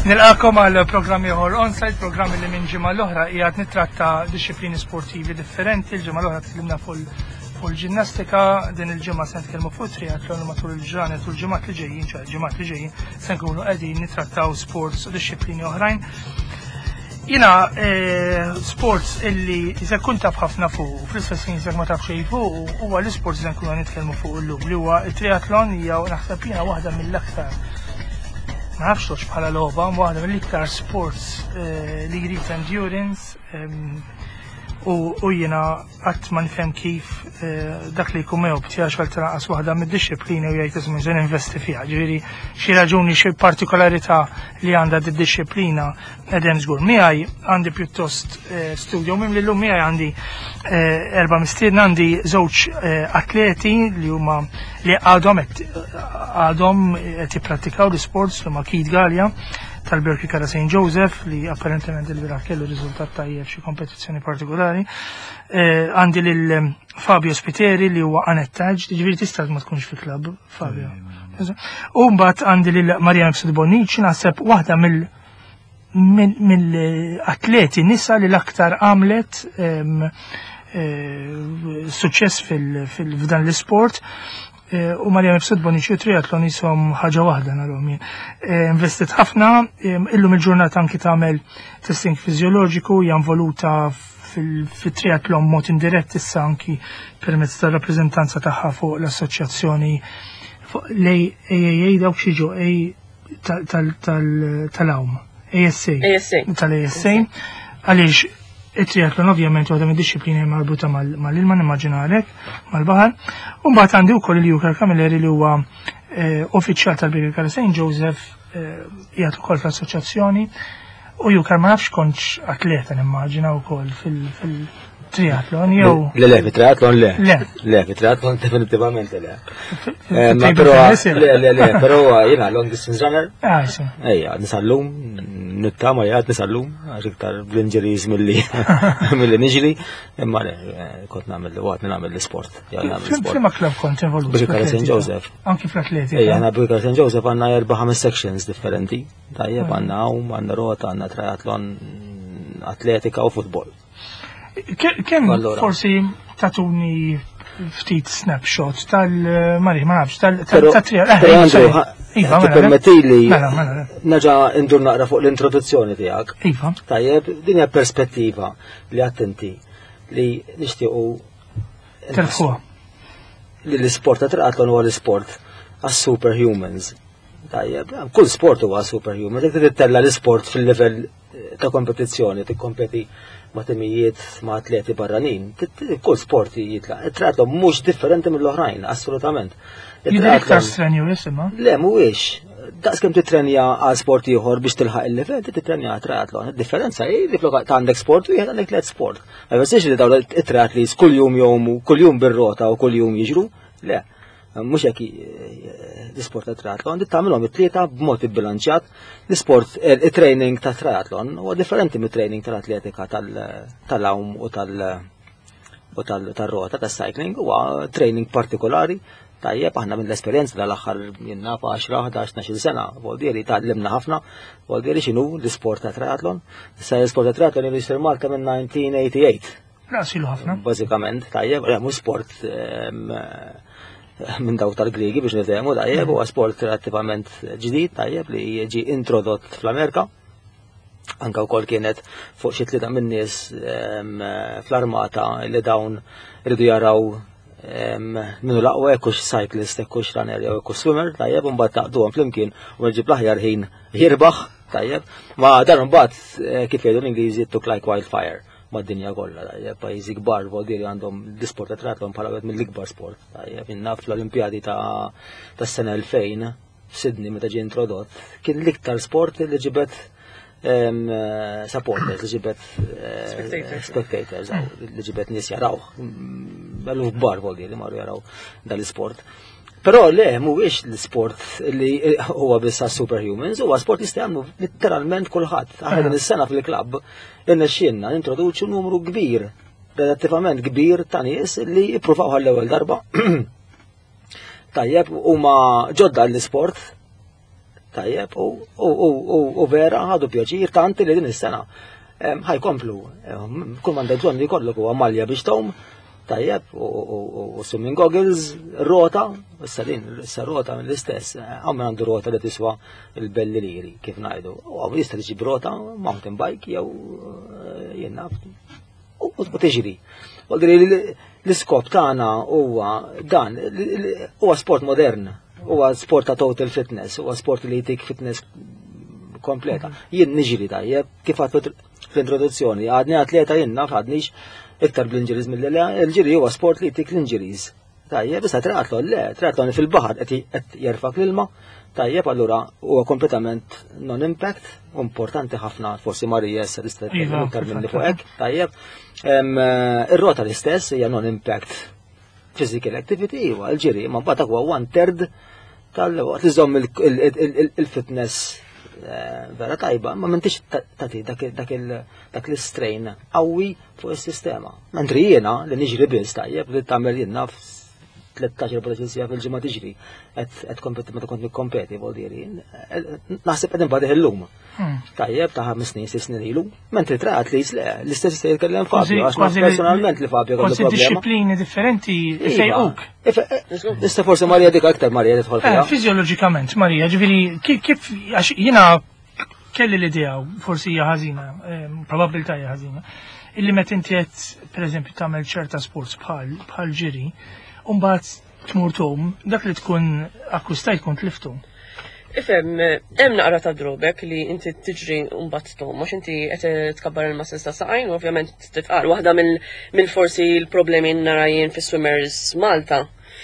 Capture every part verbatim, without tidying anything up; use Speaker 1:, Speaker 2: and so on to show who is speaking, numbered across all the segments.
Speaker 1: Nilqakom għal programmi ieħor on-site, programmi li minn ġimgħa l-oħra qiegħed nittratta disċiplini sportivi differenti. Il-ġimgħa l-oħra tkellimna fuq il-ġinnastika, din il-ġimgħa se nitkellmu fuq triathlon matul il-ġranet u l-ġimgħat li ġejjin, ċe l-ġimgħat li ġejjin se nkunu qegħdin nittrattaw sports u disċiplini oħrajn. Jiena sports illi se kun taf ħafna fuq, fl-istess ħin se ma taf xejn fuq, huwa l-isports se nkunu nitkellmu fuq illum li huwa t-triathlon hija naħseb jiena waħda mill-aktar ma nafx tox bħala logħba, waħda mill-iktar sports li jrid endurance u jiena qatt ma nifhem kif dak li jkun mew b'tiegħek xogħol tanqas waħda mid-disċiplini u jgħid isma' se ninvesti fiha. Ġifieri xi raġuni xi partikolarità li għandha d-disċiplina qegħdin żgur. Miegħi għandi pjuttost studju minn lillum miegħi għandi erba' mistiedna, għandi żewġ atleti li huma li għadhom għadhom qed jippratikaw l-isports li huma Keith Gallia tal-Berkeley Kara Saint Joseph li apparentement il-biraħ kellu riżultat tajjeb xi kompetizzjoni partikolari. Għandi lil Fabio Spiteri li huwa anettaġġ, ġifieri tista' ma tkunx fi klabb, Fabio. U mbagħad għandi lil Marian Psudbonici naħseb waħda mill mill-atleti nisa li l-aktar għamlet suċċess fil-fdan l-isport. U Marian Psudbonici u triathlon jisom ħaġa waħda narhom jien. Investit ħafna, illum il-ġurnata anki tagħmel testing fiżjoloġiku, hija involuta fit-triathlon mod indirett issa anki permezz tar-rappreżentanza tagħha fuq l-assoċjazzjoni lej A A A dawk xi ġew tal-awm. A S A. Tal-A S A. Għaliex it-triathlon ovvjament waħda mid-disciplini marbuta mal-ilma nimmaġinarek, mal-baħar. U mbagħad għandi wkoll il-Jukar Camilleri li huwa uffiċjal tal-Berkeley Kara Saint Joseph, qiegħed ukoll fl-assoċjazzjoni. U Jukar ma nafx kontx atleta nimmaġina wkoll fil-triathlon jew.
Speaker 2: Le le, fit-triathlon le. Le. Le, fit-triathlon definitivament le. Ma però le le le, però jiena long distance runner.
Speaker 1: Ah, sì.
Speaker 2: Ejja, nisallum nittama jgħad nisallum, għax iktar bl-injuries mill-li mill-li niġri, imma le, kont nagħmel li waqt nagħmel l-sport.
Speaker 1: Flimma klubb kont involut?
Speaker 2: Berkeley Kara Saint Joseph.
Speaker 1: Anki fl-atletika?
Speaker 2: Ejja, għandna Berkeley Kara Saint Joseph għandna erba' ħames sections differenti. Tajjeb għandna hawn, għandna rota, għandna triathlon, atletika u futbol.
Speaker 1: Kemm forsi tatuni ftit snapshot tal-mari, ma nafx, tal-triathlon. Iva,
Speaker 2: permettili naġa indur naqra fuq l-introduzzjoni tiegħek.
Speaker 1: Iva.
Speaker 2: Tajjeb, din hija perspettiva li attenti li nixtiequ
Speaker 1: terfuha.
Speaker 2: Li l-isport ta' triathlon huwa l-isport għas-superhumans. Tajjeb, kull sport huwa superhuman, jekk tittella l-isport fil-livell ta' kompetizzjoni, tikkompeti ma' timijiet ma' atleti barranin, kull sport jitlaq. Il-triathlon mhux differenti mill-oħrajn, assolutament.
Speaker 1: Jidher iktar strenju jisimha?
Speaker 2: Le, mhuwiex. Daqskemm titrenja għal sport ieħor biex tilħaq il-livell, titrenja għal triathlon. Id-differenza hi li flok għandek sport u jieħed għandek tliet sport. Ma jfissirx li dawn it-triatlis kuljum jomu, kuljum bir-rota u kuljum jiġru. Le, mhux hekk l-isport ta' triathlon, dit tagħmilhom it-tlieta b'mod ibbilanċjat. L-isport it-training ta' triathlon huwa differenti mit-training tal-atletika tal-awm u tal-rota, tas-cycling, huwa training partikolari. Tajjeb, aħna minn l-esperjenza tal-aħħar jenna fa' għaxra ħdax-tnax-il sena, voldieri tgħallimna ħafna, voldieri x'inhu l-isport ta' triathlon. Issa l-isport ta' triathlon jirisir Malta minn nineteen eighty-eight.
Speaker 1: Rasilu ħafna.
Speaker 2: Bażikament, tajjeb, mhux sport minn dawk tal-Griegi biex nifhemu, tajjeb, huwa sport relattivament ġdid, tajjeb li jiġi introdott fl-Amerika. Anka wkoll kienet fuq xi tlieta minn nies fl-armata li dawn iridu jaraw minnu laqwa ekkux cyclist, ekkux runner, jew ekkux swimmer, tajjeb, mbagħad taqduhom flimkien u nġib l-aħjar ħin jirbaħ, tajjeb. Ma dan mbagħad kif jgħidu l-Ingliżi took like wildfire mad-dinja kollha, tajjeb, pajjiżi kbar voldieri għandhom l-isport ta' triathlon bħala wieħed mill-ikbar sport, tajjeb. Innaf fl-Olimpjadi ta' tas-sena elfejn f'Sydney meta ġie introdott, kien l-iktar sport li ġibet supporters, li ġibet spectators, li ġibet nies jaraw, bellu kbar voldieri marru jaraw dal-isport. Però le, mhuwiex l-sport li huwa biss superhumans, huwa sport li jagħmlu literalment kulħadd. Aħna din is-sena fil-klabb irnexxielna nintroduċu numru kbir, relattivament kbir ta' nies li jippruvaw għall-ewwel darba. Tajjeb, huma ġodda l-isport, tajjeb, u vera ħadu pjaċir tanti li din is-sena ħajkomplu. Kull m'għandek bżonn li jkollok huwa malja biex tgħum, tajjeb, u swimming goggles, rota, issa din, issa rota l-istess, għamma għandu rota li tiswa il-belli liri, kif ngħidu. U għaw jista' tiġib rota, mountain bike, jew jenna, u tiġri. L-iskop tagħna huwa dan, huwa sport modern, huwa sport ta' total fitness, huwa sport li jtik fitness kompleta. Jien niġri tajjeb, kif għad fl-introduzzjoni, għadni atleta jenna f'għadnix iktar bl-injuries mill-il-ġiri huwa sport li jtik l-injuries. Tajjeb, issa triathlon le, triathlon fil-baħar qed jerfak l-ilma, tajjeb allura huwa kompletament non-impact, importanti ħafna, forsi Marija issa tista' iktar minni fuq hekk, tajjeb. Ir-rota l-istess hija non-impact physical activity, huwa l-ġiri, ma mbagħad huwa one third tal-waqt li żomm il-fitness vera tajba, ma m'intix tagħti dak l-strain qawwi fuq is-sistema. Mentri jiena li niġri biss tajjeb li tagħmel jiena tlettax il-potaxi sija fil-ġimgħa tiġri qed kompeti meta kont nikkompeti voldiri. Naħseb qed inbagħdih illum. Tajjeb ta' ħames snin, sitt snin ilu, mentri traqat li l-istess se jitkellem Fabio, għax naf personalment li Fabio kellu problema.
Speaker 1: Disciplini differenti fejquk.
Speaker 2: Issa forsi Marija dik aktar Marija tidħol fiha.
Speaker 1: Fiżjoloġikament Marija, ġifieri kif għax jiena kelli l-idea forsi hija ħażina, probabilità hija ħażina, illi meta inti qed pereżempju tagħmel ċerta sports bħal ġiri, u mbagħad tmur tom, dak li tkun akkustajt kont liftu.
Speaker 3: Ifhem, hemm naqra ta' drobek li inti tiġri mbagħad tom, għax inti qed tkabbar il-muscles ta' saqajn u ovvjament titqal. Waħda mill-forsi l-problemi narajjin fis-swimmers Malta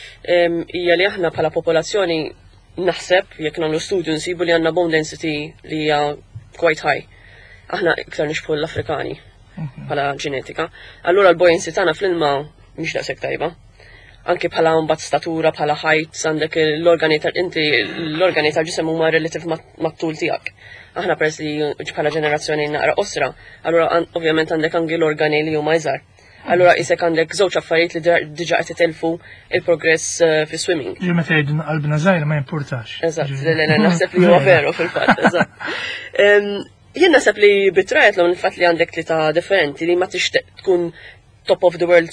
Speaker 3: hija li aħna bħala popolazzjoni naħseb jekk nagħmlu studju nsibu li għandna bone density li hija quite high. Aħna iktar nixbħu l-Afrikani bħala ġenetika. Allura l-buoyancy tagħna fl-ilma mhix daqshekk tajba. Anke bħala mbagħad statura, bħala heights, għandek l-organi tal-inti l-organi tal-ġisem huma relativ mat-tul tiegħek. Aħna peress li bħala ġenerazzjoni naqra osra, allura ovvjament għandek anke l-organi li huma iżgħar. Allura isek għandek żewġ affarijiet li diġà qed itelfu il-progress fis-swimming.
Speaker 1: Ġi meta jgħidu qalbna żgħira ma jimpurtax.
Speaker 3: Eżatt, naħseb li huwa veru fil-fatt, eżatt. Jien naħseb li bit-triathlon il-fatt li għandek tlieta differenti li ma tixtieq tkun top of the world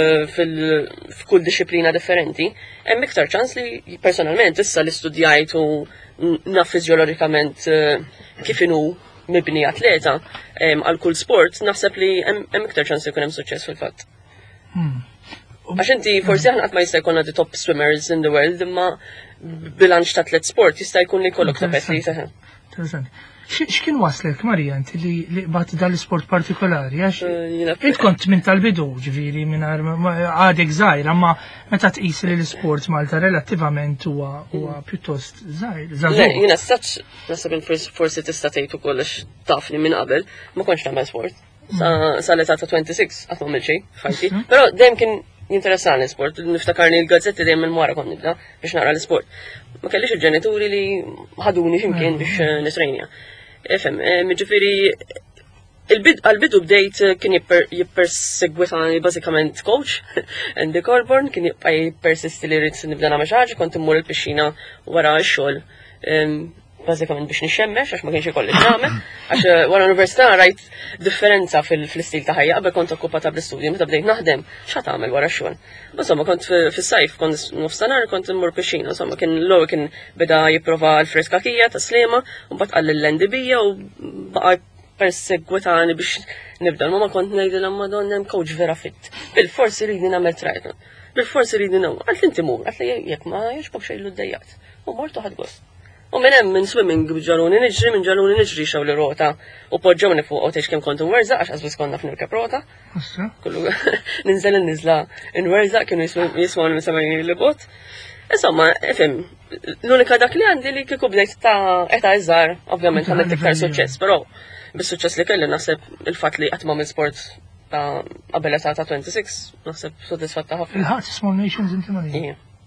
Speaker 3: fil-kull disciplina differenti, hemm iktar ċans li personalment issa li studjajt u naf fiżjologikament kif inhu mibni atleta għal kull sport, naħseb li hemm iktar ċans li jkun hemm suċċess fil-fatt. Għax inti forsi aħna qatt ma jista' jkollna the top swimmers in the world, imma bilanċ ta' tliet sport jista' jkun li jkollok top atleta.
Speaker 1: X'kien waslek Marija inti li qbad dal-isport partikolari għax int kont minn tal-bidu ġifieri mingħajr għadek żgħir, amma meta tqis li l-isport Malta relattivament huwa pjuttost żgħir.
Speaker 3: Jiena stax naħseb forsi tista' tgħid ukoll għax tafni minn qabel ma kontx nagħmel sport. Sa l-età ta' twenty-six qatt m'għamil xejn f'ħajti. Però dejjem kien jinteressani l-sport, niftakarni l-gazzetti dejjem il-mwara kont nibda biex naqra l-isport. Ma kellix il-ġenituri li ħaduni x'imkien biex nitrejnja. Efem, ġifiri, għal-bidu bdejt kien jippersegwitani bazzikament coach, Andy Corborn, kien jibqa jippersisti li rrit nibda nagħmel xi ħaġa, kont immur il-pixxina wara x-xogħol. Bazzikament biex nixxemmex, għax ma kienx ikolli nagħmel, għax wara l-università rajt differenza fil-istil ta' ħajja, qabel kont okkupata bl-istudju, meta bdejt naħdem, x'għad tagħmel wara x-xogħol. Insomma, kont fis-sajf, kont nofsinhar kont immur pixxina, insomma, kien l-ewwel kien beda jipprova l-freskakija ta' slema, u mbagħad qal l-lendibija u baqa' persegwitani biex nibda. Ma kont ngħidilha Madonna hemm coach vera fit. Bil-forsi ridi nagħmel triathlon. Bil-forsi ridi nagħmel. Għalt inti mur, għalt li jekk ma jogħġbok xejn l-dejjat. U mortu ħadd gost. U minn hemm minn swimming b'ġaluni niġri, minn ġaluni niġri xew li rota u poġġewni fuq għotex kemm kont inwerżaq għax qasbis konna f'nirkeb rota. Kullu ninżel in-niżla inwerżaq kienu jismgħu minn li bot. Insomma, ifhem, l-unika dak li għandi li kieku bdejt ta' età iżgħar, ovvjament għamilt iktar suċċess, però bis-suċċess li kelli naħseb il-fatt li qatt m'għamilt sport ta' qabel età ta' twenty-six, naħseb sodisfatta ħafna.
Speaker 1: Il-ħadd Small Nations inti Marija.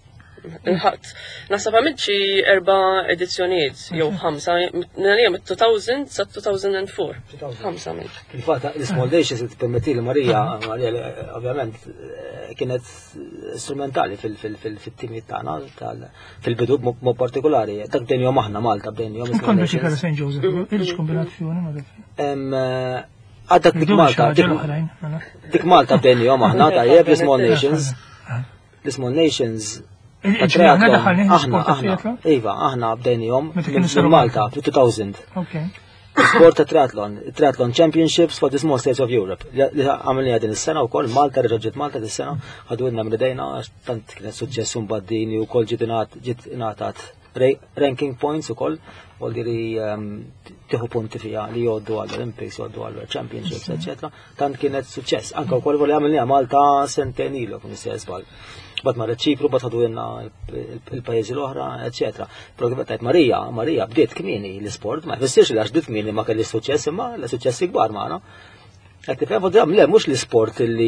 Speaker 3: Il-ħadd. Naħseb għamilt xi erba' edizzjonijiet jew ħamsa, nagħlija mit-two thousand sa two thousand four. Ħamsa għamilt.
Speaker 2: Il-fatt l-Small Nations li tippermetti li Marija, Marija ovvjament kienet strumentali fil-timijiet tagħna fil-bidu mod partikolari. Dak bdejn jom aħna Malta bdejn jom.
Speaker 1: Kontra xi Saint Joseph, il kombinazzjoni ma'
Speaker 2: Għaddak dik Malta, dik Malta bdejn jom aħna tajjeb l-Small Nations. L-Small Nations aħna, aħna, iva, aħna bdejn jom minn Malta fil-two thousand. Sport ta' triathlon, triathlon championships for the small states of Europe. Li għamilni għadin is-sena u koll, Malta, reġġet Malta dis-sena, għadu għedna mridejna, tant kienet suċċessu mbaddini u koll ġit inatat ranking points u koll, u diri tiħu punti fija li joddu għall-Olympics, joddu għall-Championships, eccetera. Tant kienet suċċess. Anka u koll voli għamilni Malta senten ilu, kun jisja jisbal. Bat marret ċipru, bat għadu jenna il-pajizi l-oħra, eccetera. Pero għivet Marija, Marija bdiet kmini l-sport, ma jfessirx li għax bdiet kmini ma kelli suċċess, imma l-suċċessi kbar maħna. Għetti fem, għadram, le, mux l-sport li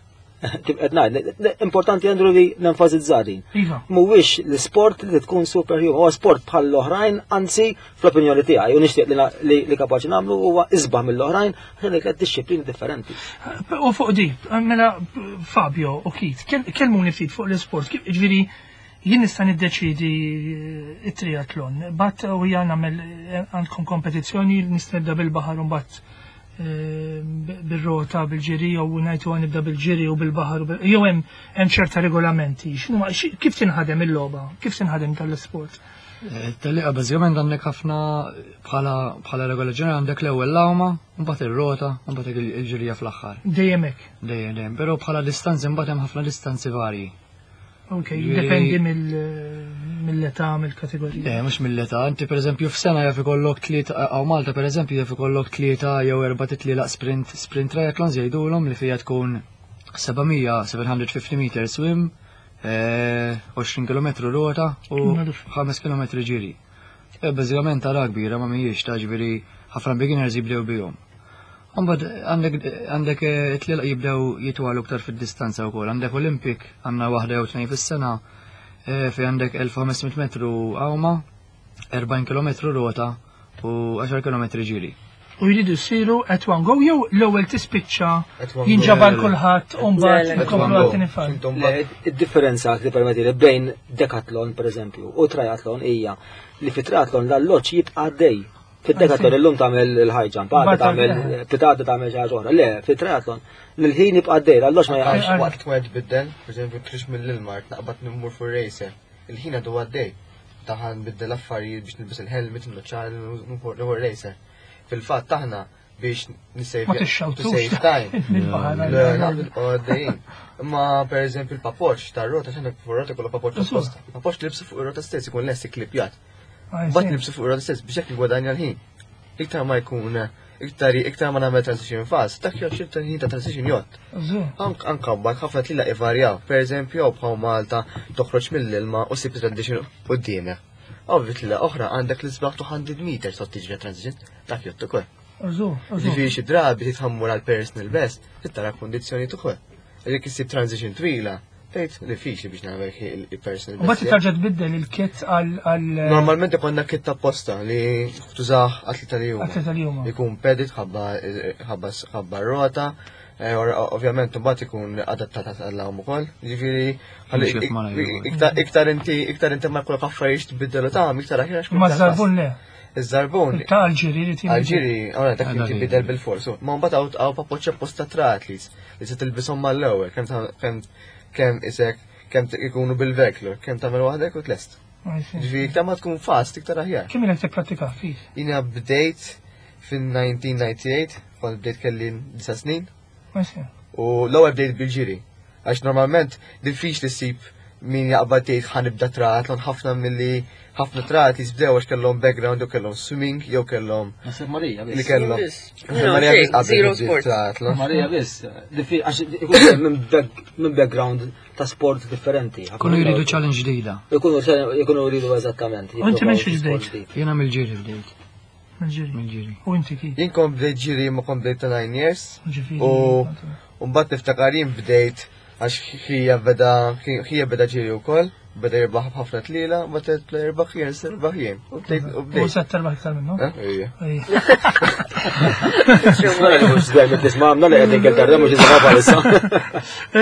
Speaker 2: importanti għandru li nenfazizzari. Mhuwiex l-sport li tkun superhuman, huwa sport bħal l-oħrajn, anzi fl-opinjoni tiegħi u nixtieq li kapaċi nagħmlu huwa isbaħ mill-oħrajn għaxan li disċiplini differenti.
Speaker 1: U fuq di, mela Fabio u Kit, kelmuni ftit fuq l-sport, kif ġifieri jien nista' niddeċidi it-triathlon, bat u jgħal nagħmel għandkom kompetizzjoni nista' nibda bil-baħar u mbagħad bil-rota, bil-ġiri, u najtu għan nibda bil-ġiri u bil-bahar, jew hemm ċerta regolamenti. Kif tinħadem il-loba? Kif tinħadem tal-sport?
Speaker 4: Tal-liqa bażikament għandek ħafna bħala regola ġenerali għandek l-ewwel lawma, mbagħad ir-rota, mbagħad il-ġirija fl-aħħar.
Speaker 1: Dejjem hekk.
Speaker 4: Dejjem dejjem, però bħala distanzi mbagħad hemm ħafna distanzi varji.
Speaker 1: Ok, dependi mill-età, mill-kategorija.
Speaker 4: Eh, mhux mill-età, inti pereżempju f'sena jaf ikollok tlieta għaw Malta pereżempju jaf ikollok tlieta jew erba' titlielaq sprint sprint triathlons jgħidulhom li fija tkun seven hundred seven hundred fifty meter swim, twenty kilometru rota u five kilometri ġiri. Bażikament tara kbira ma mhijiex ta' ġifieri ħafna beginners jibdew bihom. Mbagħad għandek it-tlielaq jibdew jitwalu aktar fid-distanza wkoll. Għandek Olympic għandna waħda jew tnejn fis-sena fi għandek fifteen hundred metru għawma, forty kilometru rota u ten kilometri ġiri.
Speaker 1: U jridu jsiru at one go jew l-ewwel tispiċċa jinġabar kulħadd u mbagħad ikomplu għat-tinifal.
Speaker 2: Id-differenza li permetti li bejn decathlon pereżempju u triathlon hija li fi triathlon l-alloġġ jibqa' dej. Fit-decathlon illum tagħmel il-high jump, għadda tagħmel pitata tagħmel xi ħaġa oħra. Le, fit-triathlon l-ħin jibqa' dej, l-alloġġ ma jaqgħux.
Speaker 5: Waqt ma jtbiddel, pereżempju trix mill-ilmart naqbad nimmur fuq racer. Il-ħin għadu għaddej. Taħan biddel affarijiet biex nilbes il-helmet, n-noċċar, n-nuħor racer. Fil-fatt taħna biex nisejf time. Imma per eżempju il-papoċ ta' rota x'għandek fuq rota kollha papoċ apposta. Il-papoċ li libsu fuq rota stess ikun less klipjat. Bat nibsu fuq rota stess biex jekk nigwadanja l-ħin. Iktar ma jkun iktar iktar ma nagħmel transition fast, dak joħxib ħin ta' transition jott. Anka mbagħad ħafna tlila ivarjaw. Per eżempju bħaw Malta toħroġ mill-ilma u sib transition quddiemek. Ovvjament li oħra għandek l-isbaħ two hundred meters sott tiġri transition, dak jott ukoll. Ġifieri xi drabi titħammur għal personal best, titara kondizzjoni ukoll. Jekk issib transition twila, tgħid li fixi biex nagħmel il-personal best.
Speaker 1: U bagħad tarġa' tbiddel il-kit għal
Speaker 5: Normalment ikollna kit apposta li tużah atleta li huma.
Speaker 1: Atleta li huma.
Speaker 5: Ikun pedit ħabba rota. Ovvjament mbagħad ikun adattata għall-għam ukoll. Ġifieri iktar inti iktar inti ma jkollok affarijiet tbiddel u tagħmel iktar aħjar xkun.
Speaker 1: Ma żarbun le.
Speaker 5: Iż-żarbun.
Speaker 1: Ta' Alġiri li tieni.
Speaker 5: Alġiri, ora dak li tibidel bil-fors. Ma mbagħad hawn papoċċa apposta triathletes li se tilbishom mal-ewwel kemm kemm isek kemm ikunu bil-veklu, kemm tagħmel waħdek u tlest. Ġifieri iktar ma tkun fast iktar aħjar.
Speaker 1: Kemm ilek tipprattika fih?
Speaker 5: Jiena bdejt fin-nineteen ninety-eight, kont bdejt kelli disa' snin. U l-ewwel bdejt bil-ġiri. Għax normalment diffiċli ssib min jaqbad tgħid ħanibda triathlon ħafna milli ħafna triathletes bdew għax kellhom background jew kellhom swimming jew kellhom.
Speaker 2: Marija
Speaker 5: li kellhom.
Speaker 3: Marija biss qabel
Speaker 5: triathlon.
Speaker 2: Marija biss għax ikun minn background ta' sport differenti.
Speaker 4: Ikunu jridu challenge ġdida.
Speaker 2: Ikunu jridu eżattament.
Speaker 1: U inti minn xi bdejt?
Speaker 4: Jiena mill-ġiri bdejt.
Speaker 1: Mill-ġiri. U inti kif?
Speaker 5: Jien kont bdejt ġiri ma kont bdejt ta' nine years. U mbagħad niftakar jien bdejt għax ħija beda ħija beda ġiri wkoll beda jirbaħ ħafna tliela, ma tlet erbaħ jien, serbaħ jien. U bdejt u
Speaker 1: U
Speaker 5: bdejt.
Speaker 1: set terbaħ iktar minnu.
Speaker 5: Ejja.
Speaker 2: Mux dajmet tismamna li għedin keltarra mux jizma palissa.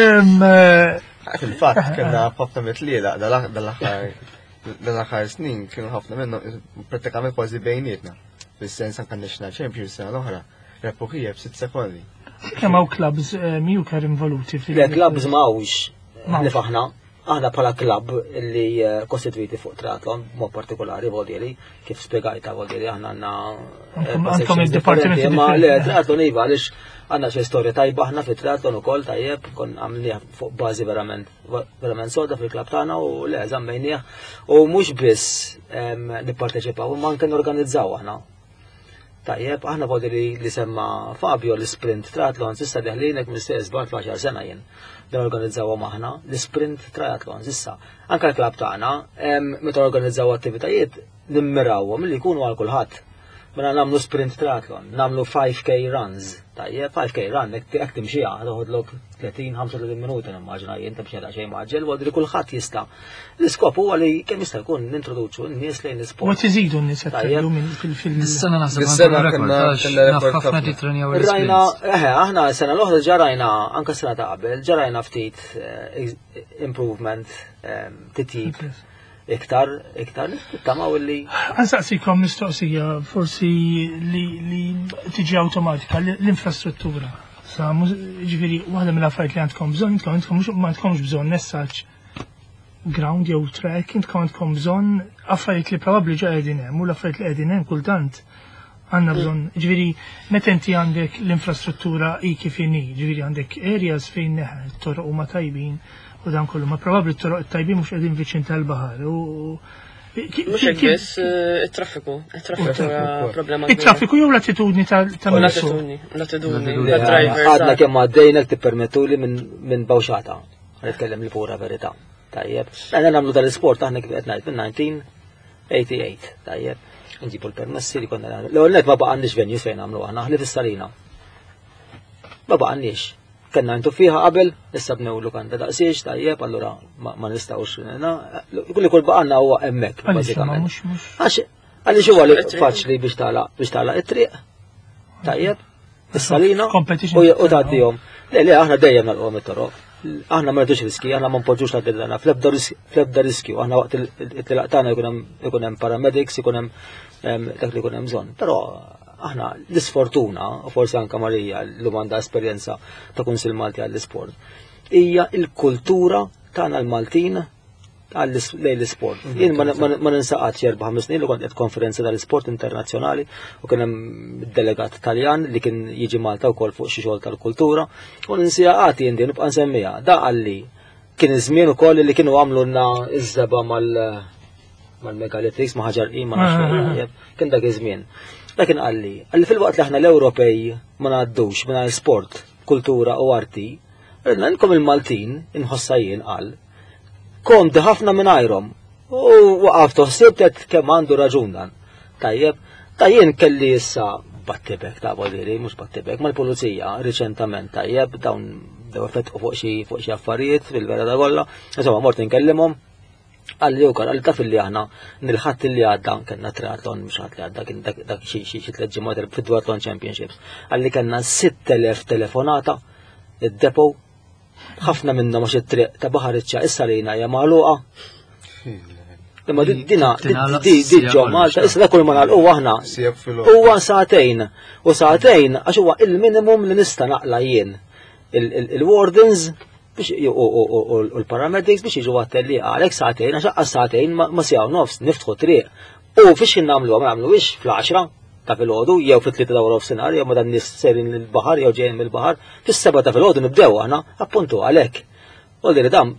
Speaker 5: Fil-fatt, kena ħafna mit-tliela, dal-aħħar dal-aħħar snin kienu ħafna minnhom prattikament kważi bejnietna. Fis-sens anke National Champions sena l-oħra, repuħija b'sitt sekondi.
Speaker 1: Kemm hawn clubs mjuker involuti fil-
Speaker 2: Le, klabs mawx, li faħna, aħna bħala klab li kostitwiti fuq triathlon, mod partikolari Voldieri, kif spiegajta Voldieri, aħna għanna
Speaker 1: Għandkom il-departimenti
Speaker 2: ma le,
Speaker 1: differenti.
Speaker 2: triathlon iva, għalix għanna xie storja tajba aħna fi triathlon u kol tajjeb, kon għamlija fuq bazi verament, verament soda fil-klab tagħna u le, zammejnija, u mux biss nipparteċipaw, ma anke norganizzaw aħna. Tajjeb, aħna bodi li, li semma Fabio l-sprint triathlon, issa deħlinek mistess bar tlax sena jien. Dan organizzawa maħna l-sprint triathlon, issa. Anka l-klab tagħna, meta organizzaw attivitajiet, nimmirawhom li jkunu għal kulħadd. Mela nagħmlu sprint triathlon, nagħmlu five K runs. Tajjeb, five K run, hekk timxija, toħodlok thirteen ħamsa minuti nimmaġina jien timxi xejn maġġel, wad li kulħadd jista'. L-iskop huwa li kemm jista' jkun nintroduċu n-nies lejn l-isport.
Speaker 1: U tiżidu n-nies
Speaker 2: Tajjeb.
Speaker 1: fil-
Speaker 4: Is-sena naħseb
Speaker 5: Is-sena
Speaker 4: għandkom
Speaker 5: kellna-
Speaker 4: rekord, għax
Speaker 5: kellna
Speaker 4: naf
Speaker 5: rekord
Speaker 4: ħafna
Speaker 5: ħafna.
Speaker 4: titrenjaw
Speaker 2: Rajna,
Speaker 4: il-sprints.
Speaker 2: eħe, aħna sena l-oħra ġarajna, anka sena ta' qabel, ġarajna ftit eh, improvement, eh, titjib, iktar, iktar, tamaw li.
Speaker 1: Għansaqsikom mistoqsija forsi li li tiġi automatika l-infrastruttura. Sa ġifiri, waħda mill-affarijiet li għandkom bżonn, intkom intkom mhux ma għandkomx bżonn nessaġġ ground jew track, intkom għandkom bżonn affarijiet li probabbli ġa qegħdin hemm, u l-affarijiet li qegħdin hemm kultant għandna bżonn. Ġifiri, meta inti għandek l-infrastruttura i kif inhi, ġifiri għandek areas fejn neħe t-toroq huma tajbin u dan kollu, ma probabbli t-toroq tajbin mhux qegħdin viċin tal-baħar. U
Speaker 3: Mux biss il-traffiku, il-traffiku huwa problema.
Speaker 1: it-traffiku jew l-attitudni tal-nies.
Speaker 3: L-attitudni, l-attitudni, tal-drivers.
Speaker 2: Għadna kemm għaddejna tippermettu li minn bawxata. Nitkellem li pura verità. Tajjeb. Għanna nagħmlu dal-isport aħna kif qed ngħid minn nineteen eighty-eight. Tajjeb. Nġibu l-permessi li konna nagħmlu. L-ewwel net ma baqgħandix venues fejn nagħmlu aħna ħli fis-Salina. Ma baqgħandix. Kenna ntu fiha qabel, issa bnewlu kan ta' daqsiex, tajjeb, allura ma nistgħux. Kulli kull baqgħandna huwa hemmhekk bażikament. Għax għaliex huwa li faċli biex tagħlaq biex tagħlaq it-triq. Tajjeb, is-Salina u tgħaddihom. Le, le, aħna dejjem nagħlqhom it-toroq. Aħna ma rridux riski, aħna ma npoġġux l-għadilna fl-ebda riskju, aħna waqt il-tilaq tagħna jkun hemm paramedics, ikun hemm dak li jkun hemm bżonn. Però aħna l-isfortuna, u forsi anka Marija l-lum għandha esperjenza ta' Kunsill Malti għall-isport, hija l-kultura tagħna l-Maltin lejn l-isport. Jien ma ninsaqatx erba' ħames snin li kont qed konferenza tal-isport internazzjonali u kien hemm delegat Taljan li kien jiġi Malta wkoll fuq xi xogħol tal-kultura u ninsaqati jien din nibqa' nsemmija. Da qalli kien iż-żmien ukoll li kienu għamlulna iż-żeba mal-megalithrics ma' ħaġar ma nafx kien dak iż-żmien. Lakin għalli, għalli fil-waqt li aħna l-Ewropej ma ngħaddux minn sport, kultura u arti, rridna nkom il-Maltin inħossajjien qal, komdi ħafna minn ajrom, u waqaf toħsibtet kemm għandu raġun dan. Tajjeb, tajjien kelli issa battibek ta' bodiri, mhux battibek, mal-pulizija riċentament tajjeb, dawn dew fettqu fuq xi fuq xi affarijiet fil-vera da kollha, insomma mort inkellimhom. Għalli u kan, għalli taf li aħna nil-ħat li għadda kena triathlon, mux ħat li għadda, kien dak xie tlet ġimgħat fil-Duathlon Championships. Għalli kena sitt elef telefonata, id-depo, ħafna minna mux it-triq ta' Baħar Iċċa, issa li jina jamaluqa. Imma dina, di ġo Malta, issa da kull ma nagħlqu aħna. Huwa saatejn, u saatejn għax huwa il-minimum li nista' naqla jien. Il-wardens u l-paramedics biex jiġu għattelli għalek saatejn, għax saatejn ma sijaw nofs niftħu triq. U fiex jinnamlu għam għamlu biex fl-għaxra ta' fil-ħodu, jew fit-tlieta dawra f-sinar, jew ma dan nis serin l-bahar, jew ġejn mill-bahar, fis-seba ta' fil-ħodu nibdew għana, appuntu għalek. U li dam.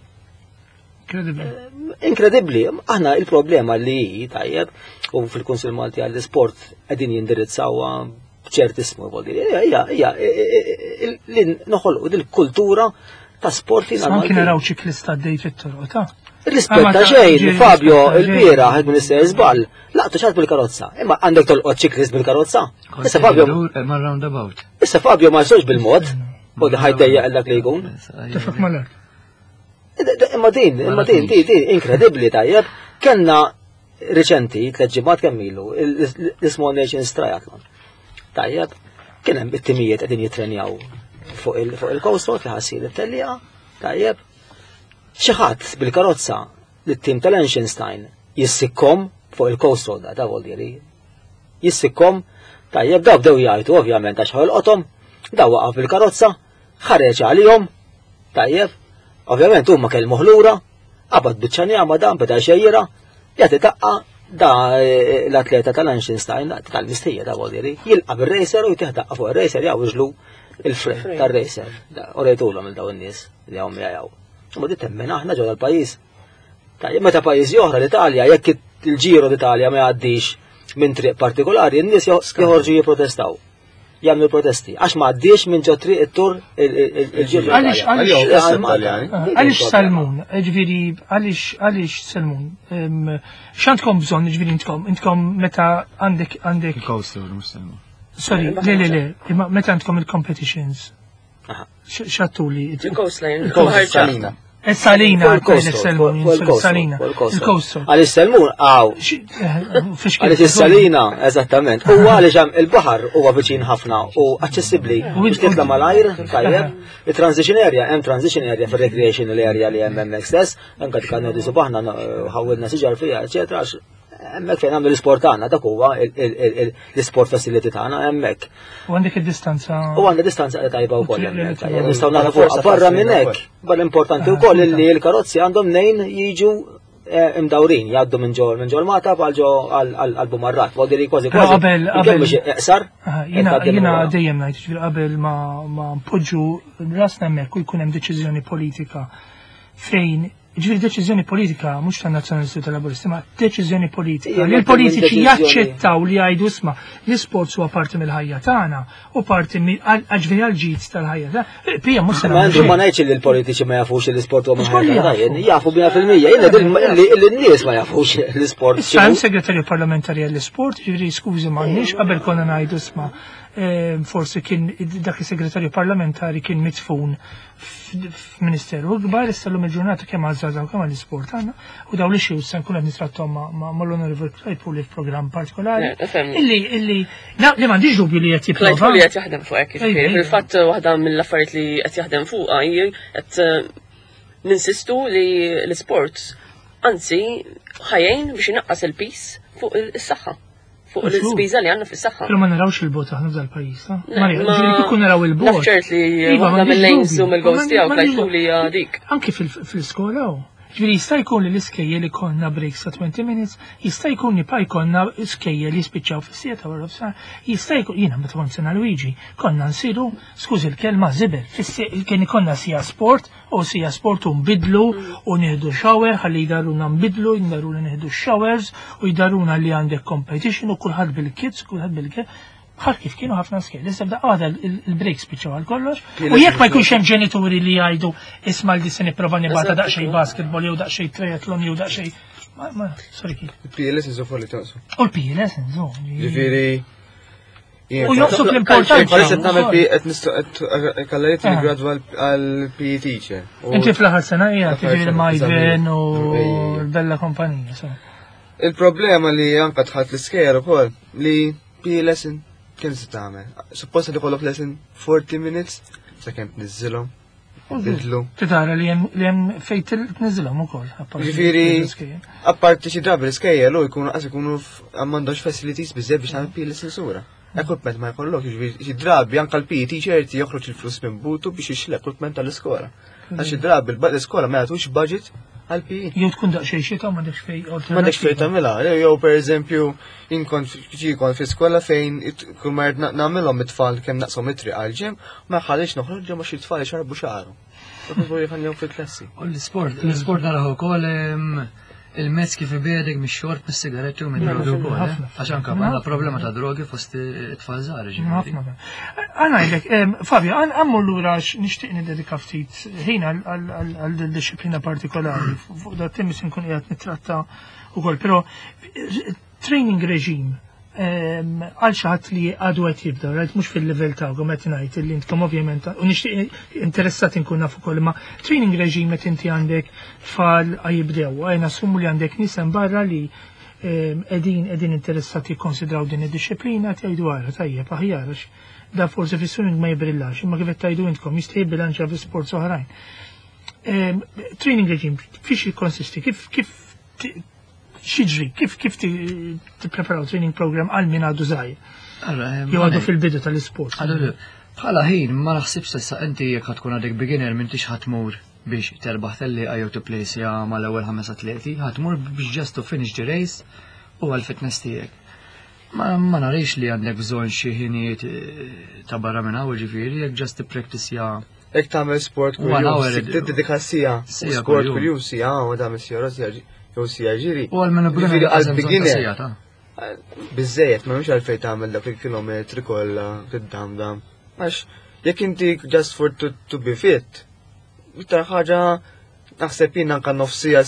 Speaker 2: Inkredibli, aħna il-problema li tajjeb, u fil-Kunsill Malti għall-Sport għedin jindirizzawa b'ċertismu, hija li noħolqu dil-kultura ta' sporti
Speaker 1: normali. Ma kien naraw ċiklista d-dej fit-toroq ta'
Speaker 2: rispetta xejn, Fabio il-bira ħed minister żball, laqtu ċart bil-karozza. Imma għandek tolqod ċiklist bil-karozza. Issa Fabio
Speaker 4: ma roundabout.
Speaker 2: Issa Fabio ma jsux bil-mod, u ħajdejja dak li jkun.
Speaker 1: Tifak mal-art.
Speaker 2: Imma din, imma din, din, din, inkredibbli tajjeb, kellna riċenti, tliet ġimgħat kemm ilu, l-Small Nations Triathlon. Tajjeb, kien hemm it-timijiet qegħdin jitrenjaw fuq il-Coast Road li ħassir it-tellija, tajjeb. Xi ħadd bil-karozza lit-tim tal-Liechtenstein jissikkom fuq il-Coast Road ta' Voldieri. Jissikkom, tajjeb, daw bdew jgħidu ovvjament għax ħolqothom, daw waqaf bil-karozza, ħareġ għalihom, tajjeb, ovvjament huma kellmu ħlura, qabad biċċanjama dan beda xejjera, jagħti taqqa da l-atleta tal-Liechtenstein tal-mistija ta' Voldieri, jilqa' bir-racer u jtieħ daqqa fuq ir-racer jgħawġlu il-fre tar-racer. Orejtulhom il daw in-nies li hawn jgħu. Ma di temmen aħna ġewwa l-pajjiż. Tajjeb meta pajjiżi oħra l-Italja jekk il-ġiro l-Italja ma jgħaddix minn triq partikolari, n-nies joħorġu jipprotestaw. Jagħmlu protesti għax ma għaddix minn ġo triq it-tur il-ġiro.
Speaker 1: Għaliex salmun, ġifieri għaliex għaliex salmun. X'għandkom bżonn ġifieri intkom, intkom meta għandek għandek
Speaker 4: Il-coaster mhux salmun.
Speaker 1: Sorry, le le le, imma meta għandkom il-competitions. X'għattuli?
Speaker 3: Il-coastline,
Speaker 5: Salina.
Speaker 1: Il-salina, il-selmun, il-salina. Il-coastal.
Speaker 2: Għalix selmun, għaw. Għalix il-salina, eżattament. U għalix il-bahar huwa viċin ħafna u aċċessibbli. Biex titla mal-ajr, tajjeb. Il-transition area, hemm transition area fil-recreational area li hemm hemmhekk stess, hemm kad kan nedisu baħna ħawilna siġar fija, eċetera. Hemmhekk fejn għamlu l-isport tagħna, dak huwa l-isport facility tagħna hemmhekk.
Speaker 1: U għandek id-distanza.
Speaker 2: U għandek distanza tajba wkoll hemmhekk. Nistgħu nagħmlu fuq barra minn hekk. Bal importanti wkoll li l-karozzi għandhom nejn jiġu imdawrin, jgħaddu minn ġol minn ġol mata bħal ġo għal-bumarrat. Voldieri kważi kważi.
Speaker 1: Qabel qabel
Speaker 2: iqsar.
Speaker 1: Jiena jiena dejjem ngħid ġifieri qabel ma ma npoġġu rasna hemmhekk u jkun hemm deċiżjoni politika fejn ġifieri deċiżjoni politika mhux tan-nazzjonalisti tal-laburisti, ma deċiżjoni politika. Li l-politiċi jaċċettaw li jgħidu isma' l-isports huwa parti mill-ħajja tagħna u parti ġifieri għall-ġid tal-ħajja tagħna. Pija mhux se
Speaker 2: nagħmlu. Ma ngħidx li l-politiċi ma jafux li l-isport huwa mill-ħajja tagħna. Jafu mija fil-mija, jiena li n-nies ma jafux l-isport.
Speaker 1: Issa hemm segretarju parlamentari għall-isport, ġifieri skużi m'għandniex qabel konna ngħidu isma' forsi kien dak is-segretarju parlamentari kien mitfun f'Ministeru kbar issallum il-ġurnata kemm għażaża u kemm għall-isport għandna u dawn li xi se nkun qed nitrattom mal-Honorable Claypool f'programm partikolari. Illi illi li m'għandix dubju li qed jipprova.
Speaker 3: Claypool qed jaħdem fuq hekk jiġifieri. Fil-fatt waħda mill-affarijiet li qed jaħdem fuqha qed ninsistu li l-isport anzi ħajjin biex inaqqas il-pis fuq is-saħħa. Fuq l-ispiża li għandna fis-saħħa.
Speaker 1: Però ma narawx il-bot aħna f'dal-pajjiż, ha? Ġifieri kikun naraw il-bot.
Speaker 3: Nafċert li waħda mill-lanes u mill-goals tiegħu Claypool li dik.
Speaker 1: Anke fil-iskola hu. Ġifieri jista' jkun li l-iskejjel li konna breaks ta' twenty minutes, jista' jkun nibqa' jkollna iskejjel li jispiċċaw fis-sieta wara f'sar, jista' jkun jiena meta kont sena Luigi, konna nsiru, skużi l-kelma żibel, kien ikollna sija sport u sija sport u nbidlu u nieħdu shower, ħalli jdaruna nbidlu, jdaruna nieħdu showers u jdaruna li għandek competition u kulħadd bil-kids, kulħadd bil-kids. Bħal kif kienu ħafna skejl, issa bda għada il-break spiċċaw għal kollox. U jekk ma jkunx hemm ġenituri li jgħidu isma' li se nipprova nibgħata daqsxejn basketball jew daqsxejn triathlon jew daqsxejn. Ma sorry kif.
Speaker 5: Il-P L S inżu li taqsu.
Speaker 1: U l-P L S inżu.
Speaker 5: Ġifieri.
Speaker 1: U joqsuf l-importanza.
Speaker 5: Qed nagħmel qed nistgħu kallet gradwal għal P E teacher.
Speaker 1: Inti fl-aħħar sena hija tiġi Majden u l-bella kompanija.
Speaker 5: Il-problema li anke tħadd l-iskejjer ukoll li P L S kien se tagħmel. Supposta li kollok lesson forty minutes sakemm tniżżilhom. Bidlu.
Speaker 1: Titara li hemm fejn tniżżilhom ukoll.
Speaker 5: Jiġifieri apparti xi drabi l-iskejjel lu jkunu qas ikunu m'għandhomx facilities biżżejjed biex nagħmel P L S insura. Equipment ma jkollok, jiġifieri xi drabi anke l-P E teacher joħroġ il-flus minn butu biex jixtri equipment tal-iskola. Għax xi drabi l-iskola ma jagħtux budget għal-P E.
Speaker 1: Jew tkun daqsxejn xita m'għandekx fejn alternattiva.
Speaker 5: M'għandekx fejn tagħmilha, jew pereżempju inkun ġikon fi skola fejn kull ma nagħmilhom it-tfal kemm naqshom it-triq għal-ġim ma ħalix noħroġ ġew ma xi tfal jxarbu xaru. Tkun jħallihom fil-klassi.
Speaker 4: U l-isport, l-isport naraw ukoll il-mezz kif ibedek mix-xorb mis-sigaretti u mid-drogi wkoll. Għax anke għandna problema ta' drogi fost it-tfal żgħar.
Speaker 1: Għana jgħidlek, Fabio, għammur lura nixtieq nidedika ftit ħin għal disciplina partikolari. Fuq da temmis nkun qiegħed nittratta wkoll, però training regime għal xi ħadd li għadu qed jibda, rajt mhux fil-livell tagħkom qed ngħid illi intkom ovvjament u nixtieq interessat inkun naf ukoll ma training regime qed inti għandek tfal jibdew, għajna assumu li għandek nies hemm barra li qegħdin qegħdin interessati jikkonsidraw din id-disciplina tgħidu ara tajjeb aħjar għax da forsi fis-swimming ma jibrillax, imma kif qed tgħidu intkom jista' jibbilanċja fi sports oħrajn. Training regime fiex jikkonsisti, kif kif xiġri, kif kif tippreparaw training program għal min għadu żgħir? Jew għadu fil-bidu tal-isport.
Speaker 4: Bħala ħin ma naħsibx issa inti jekk ħatkun għadek beginner m'intix ħatmur biex terbaħ telli jew tipplacja mal-ewwel ħames atleti, ħatmur biex just to finish the race u għall-fitness tiegħek. Ma narix li għandek bżonn xi ħinijiet ta' barra minn hawn ġifieri jekk just tippractisja.
Speaker 5: Jekk tagħmel sport kuljum, tiddedika sija sport kuljum sija u tagħmel sija jew sija ġiri.
Speaker 4: U għal-menu
Speaker 5: għal-beginner. Bizzejet, ma mux għalfej tagħmel dak il-kilometri kollha tiddam dam. Għax jekk inti just for to, to be fit, iktar ħaġa naħseb jien anke nofsija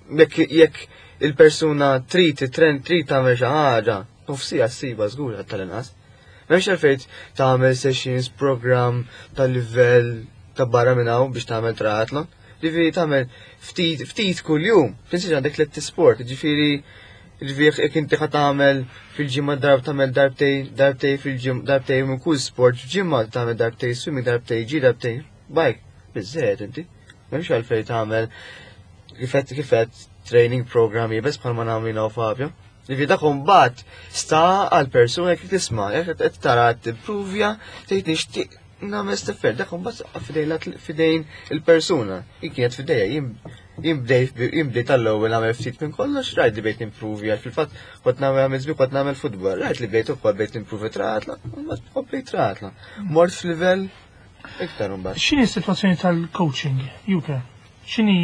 Speaker 5: jekk il-persuna trid trend trid tagħmel xi ħaġa, nofsija ssiba żgur tal-inqas. M'hemmx għalfejn tagħmel sessions, program tal-livell ta' barra minn hawn biex tagħmel triathlon. Ġifieri tagħmel ftit ftit kuljum, tinsiex għandek tliet sport, ġifieri ġifieri jekk inti ħad tagħmel fil-ġimgħa darb tagħmel darbtej darbtej fil-ġimgħa darbtej minn kull sport f'ġimgħa tagħmel darbtej swimming, darbtej ġi, darbtej bike. Biżżejjed inti. M'hemmx għalfejn tagħmel kifet kifet training program jibes bħalma nagħmlu Fabio. Ġifieri dak imbagħad sta għall-persuna jekk tisma' jekk qed tara tippruvja tgħid nixtieq nagħmel stiffer dak imbagħad fidejn il-persuna. Jien kienet fidejja jien bdejt tal-ewwel nagħmel ftit minn kollox, rajt li bdejt nimpruvi għax fil-fatt kont nagħmel żbieq kont nagħmel futbol, rajt li bdejt ukoll bdejt nimpruvi triathlon, imbagħad komplejt triathlon. Mort f'livell iktar imbagħad.
Speaker 1: X'inhi s-sitwazzjoni tal-coaching, Juke? X'inhi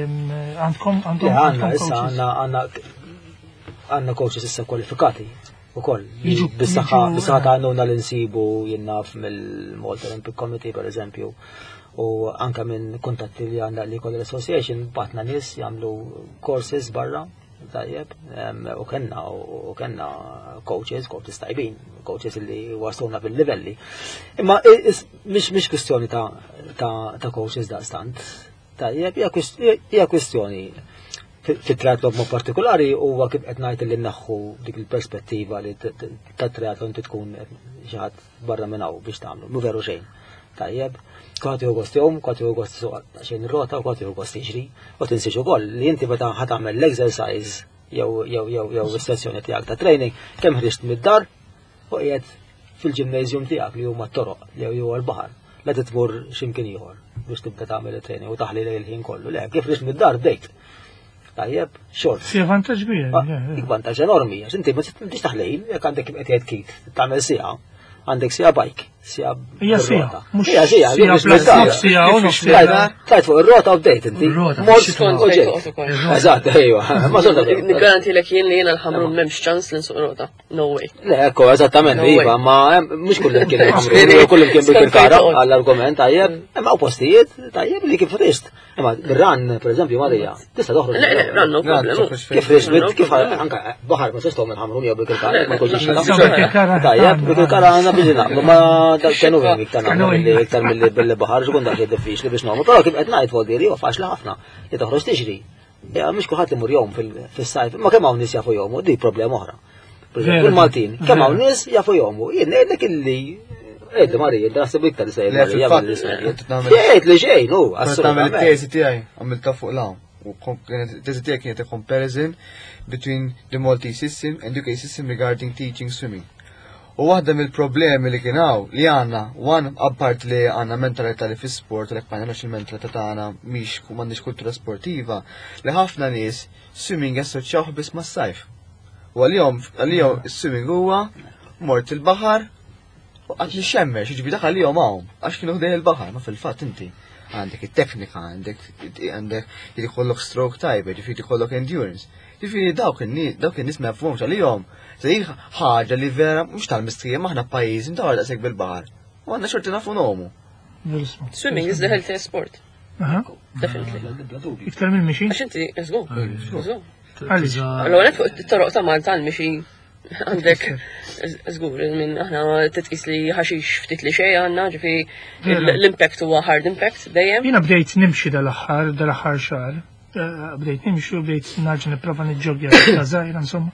Speaker 1: għandkom għandhom
Speaker 2: għandna issa għandna għandna coaches issa kwalifikati ukoll. Bis-saħħa bis-saħħa tagħna l-insibu jinnaf mill-Malta Olympic Committee pereżempju. U anka minn kontatti li għandna li koll l-association batna nies jagħmlu courses barra tajjeb u kellna u kellna coaches, coaches tajbin, coaches li wasluna fil-livelli. Imma mhix mhix kwistjoni ta' ta' coaches daqstant. Tajjeb hija kwistjoni fit-triathlon mod partikolari huwa kif qed ngħid li naħħu dik il-perspettiva li tat-triathlon tkun xi ħadd barra minn hawn biex tagħmlu, mu veru xejn. Tajjeb, kwati u gost jom, kwati u gost xejn rota, kwati u gost jiġri, u tinsiex ukoll li inti meta ħatamel l-exercise jew jew jew jew is-sessjoni tiegħek ta' training kemm ħriġt mid-dar u qiegħed fil-ġimneżjum tiegħek li huma t-toroq jew jew l-baħar, la titmur x'imkien ieħor biex tibda tagħmel it-training u taħli lejl ħin kollu. Le, kif ħriġt mid-dar bdejt. Tajjeb, xort.
Speaker 1: Si vantaġġ kbir.
Speaker 2: Dik vantaġġ enormi, għax inti ma tibdix taħlejn, jekk għandek qed jgħid kit, tagħmel siegħa, għandek siegħa bike, siegħa
Speaker 1: hija siegħa.
Speaker 2: Hija siegħa,
Speaker 1: siegħa plastik siegħa u nofs siegħa.
Speaker 2: Tajt fuq ir-rota u bdejt inti.
Speaker 3: Mort skont ġej.
Speaker 2: Eżatt, ejwa. Ma solta.
Speaker 3: Niggarantilek jien li jiena l-ħamru m'hemmx ċans li nsuq rota. No way.
Speaker 2: Le, ekku, eżattament, iva, ma mhux kullem kien ħamru, kullem kien bil-kara għall-argument tajjeb, imma u postijiet tajjeb li kif rist. Imma bir-ran, pereżempju, Marija, tista' toħroġ.
Speaker 3: Le, le, ran no problem.
Speaker 2: Kif rist kif anke baħar ma tistgħu minn ħamru jew bil-kara, ma kulx tajjeb, bil-kara għandna biex nagħmlu ma kienu hemm iktar nagħmlu iktar mill-baħar x'kun dak diffiċli biex nagħmlu, però kif qed ngħid voldieri huwa faċli ħafna li toħroġ tiġri. Ja mhux kulħadd imur jom fis-sajf, ma kemm hawn nies jafu jomu, di problema oħra. Il-Maltin, kemm hawn nies jafu jomu, jien ngħidlek illi Ejt, Marija, daħseb iktar sejn Marija. Ejt li xejn, u,
Speaker 5: assolutament. Għamil tezi tijaj, għamil ta' fuq law. Tezi tijaj kienet a comparison between the Maltese system and U K system regarding teaching swimming. U waħda mill-problemi li kienaw li għanna, one apart li għanna mentalità li fi sport, li għanna il-mentalità ta' għanna miex kumandix kultura sportiva, li ħafna nies swimming jassoċjaw bis ma' sajf. U għal-jom, għal-jom, swimming huwa mort il-bahar, għad li xemmer, xieġbi daħal li jom għawm, għax kienu ħdej il-bahar, ma fil-fat inti għandek il-teknika, għandek għandek jidi kollok stroke type, jidi kollok endurance. Jidi dawk il-nis ma jafumx għal jom, zdi ħagġa li vera, mux tal-mistrija, maħna pajiz, inta għarda sek bil-bahar. U għanna xorti nafu nomu.
Speaker 3: Swimming is the healthiest sport.
Speaker 1: Iktar minn mixi?
Speaker 3: Għax inti, eżgu, eżgu.
Speaker 1: Għalix.
Speaker 3: Għallu għanet fuq il-toroq ta' Malta għal-mixi Għandek, żgur, minn aħna titqis li ħaxix ftit li xejn għandna, ġifi l-impact huwa hard impact dejjem.
Speaker 1: Jiena bdejt nimxi dal-aħħar, dal-aħħar xahar. Bdejt nimxi u bdejt narġa' nipprova niġġoggja ta' żgħira insomma.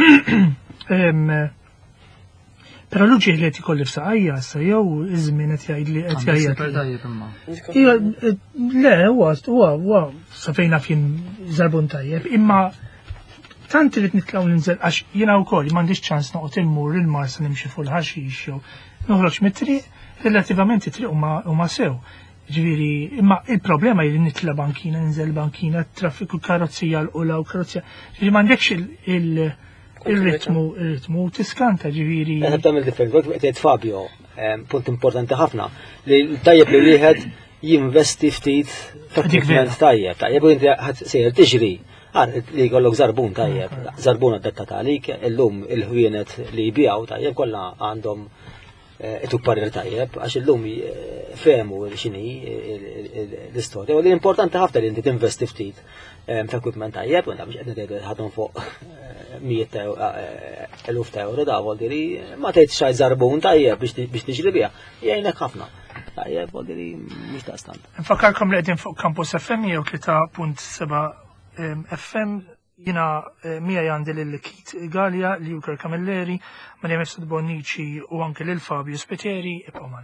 Speaker 1: Però l-uġi li qed ikolli f'saqajja issa jew iż-żmien qed jgħid li qed jgħid. Le, huwa huwa huwa sa fejn naf jien żarbun tajjeb, imma tant irid nitlgħu ninżel għax jiena wkoll m'għandix ċans noqgħod immur il-mar se nimxi fuq il-ħaxix jew noħroġ mit-triq relattivament it-triq huma sew. Ġifieri, imma il-problema li nitla' bankina, ninżel bankina, traffiku karozzija l-qula u karozzija. Ġifieri m'għandekx il-ritmu, il-ritmu tiskanta ġifieri.
Speaker 2: Qed tagħmel differenza, qed jgħid Fabio, punt importanti ħafna li tajjeb li wieħed jinvesti ftit f'equipment tajjeb, tajjeb u inti sejjer tiġri. Għar, li kollok zarbun tajjeb, zarbun għaddetta talik, illum il-ħwienet li jbijaw tajjeb, kolla għandhom it-tuk parir tajjeb, għax illum fehmu xini l-istoria, u li importanti ħafna li inti tinvesti ftit f'equipment tajjeb, u mx għedna ħadhom fuq miet eluf ta' euro, da' voldiri, ma tgħid xaj zarbun tajjeb biex tiġri bija, jgħinek ħafna. Tajjeb, voldiri, mux ta' stand.
Speaker 1: Nfakarkom li għedin fuq Campus F M jew tlieta punt seba' F M jina mija għandi l-Kit Gallia, li Juker Kamilleri, Marja Mefsud Bonnici u anke l-Fabio Spetieri e Pomana.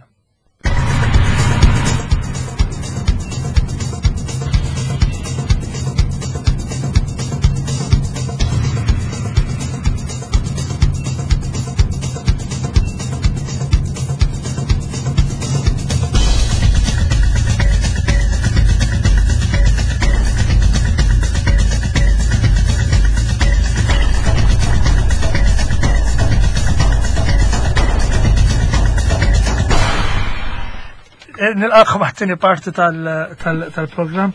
Speaker 1: Nilqakom għattini parti tal-program.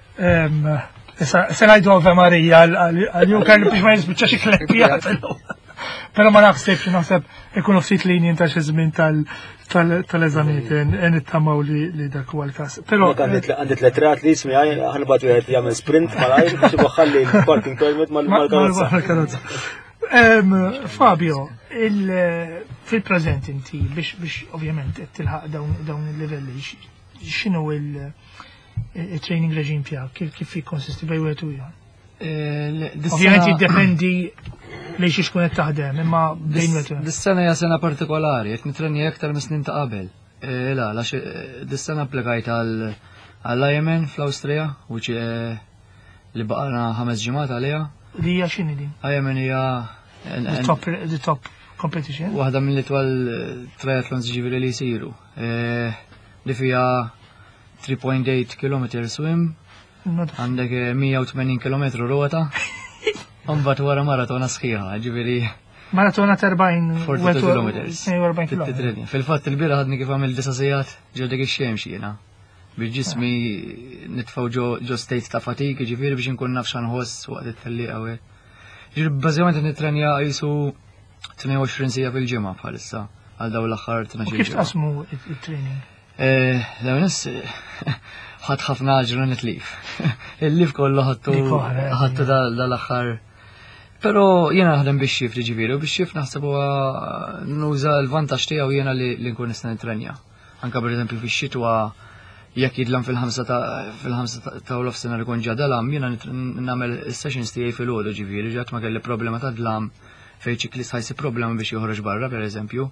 Speaker 1: Se ngħidu Ave Marija għal-Juker biex ma jisbiċċax ikleppijat. Però ma naħsebx, naħseb ikunu ftit linjin ta' xi żmien tal-eżamiet nittamaw li dak huwa l-każ. Però
Speaker 2: għandi tletrat li jismi ħanbad wieħed jagħmel sprint malajr biex ibaħħalli l-parking permit mal-karozza.
Speaker 1: Fabio, fil-prezent inti biex ovvjament tilħaq dawn il-livelli, x'inhu il-training regime tiegħek, kif jikkonsisti bej wieħed u ieħor? Ovvjament jiddependi li xiex kun qed taħdem, imma bejn wieħed.
Speaker 4: Dis-sena hija sena partikolari, qed nitrenni aktar mis-snin ta' qabel. La, dis-sena applikajt għall-I M N fl-Awstrija, li baqalna ħames ġimgħat għaliha.
Speaker 1: Li hija x'inhi din?
Speaker 4: I M N hija
Speaker 1: the top competition.
Speaker 4: Waħda mill-itwal triathlons ġifieri li jsiru. Li fiha three point eight kilometer swim, għandek mija u tmenin kilometru rota, mbagħad wara maratona sħiħa, ġifieri.
Speaker 1: Maratona ta' erbgħin
Speaker 4: kilometri. Fil-fatt il-bira ħadni kif għamil disa sigħat ġew dik ix-xemx jiena. Bil-ġismi nitfaw ġo state ta' fatik, ġifieri biex nkun naf x'anħoss waqt it-tellieqa u hekk. Ġifieri bażikament nitrenja qisu tnejn u għoxrin sija fil-ġimgħa bħalissa għal dawn l-aħħar tnax-il ġimgħa.
Speaker 1: Kif tqasmu it-training?
Speaker 4: Dawn nies ħadd ħafna ġranet lif. Il-lif kollu ħadtu ħadtu dal-aħħar. Però jiena naħdem bix-xift ġifieri u bix-xift naħseb huwa nuża l-vantaġġ tiegħu jiena li nkun nista' nitrenja. Anke pereżempju fix-xitwa jekk jidlam fil-ħamsa ta' l-ofsenar ikun ġa dalam, jiena nagħmel is-sessions tiegħi fil-għodu ġifieri, ġat ma kelli problema ta' dlam fejn ċiklist ħajsi problema biex joħroġ barra pereżempju.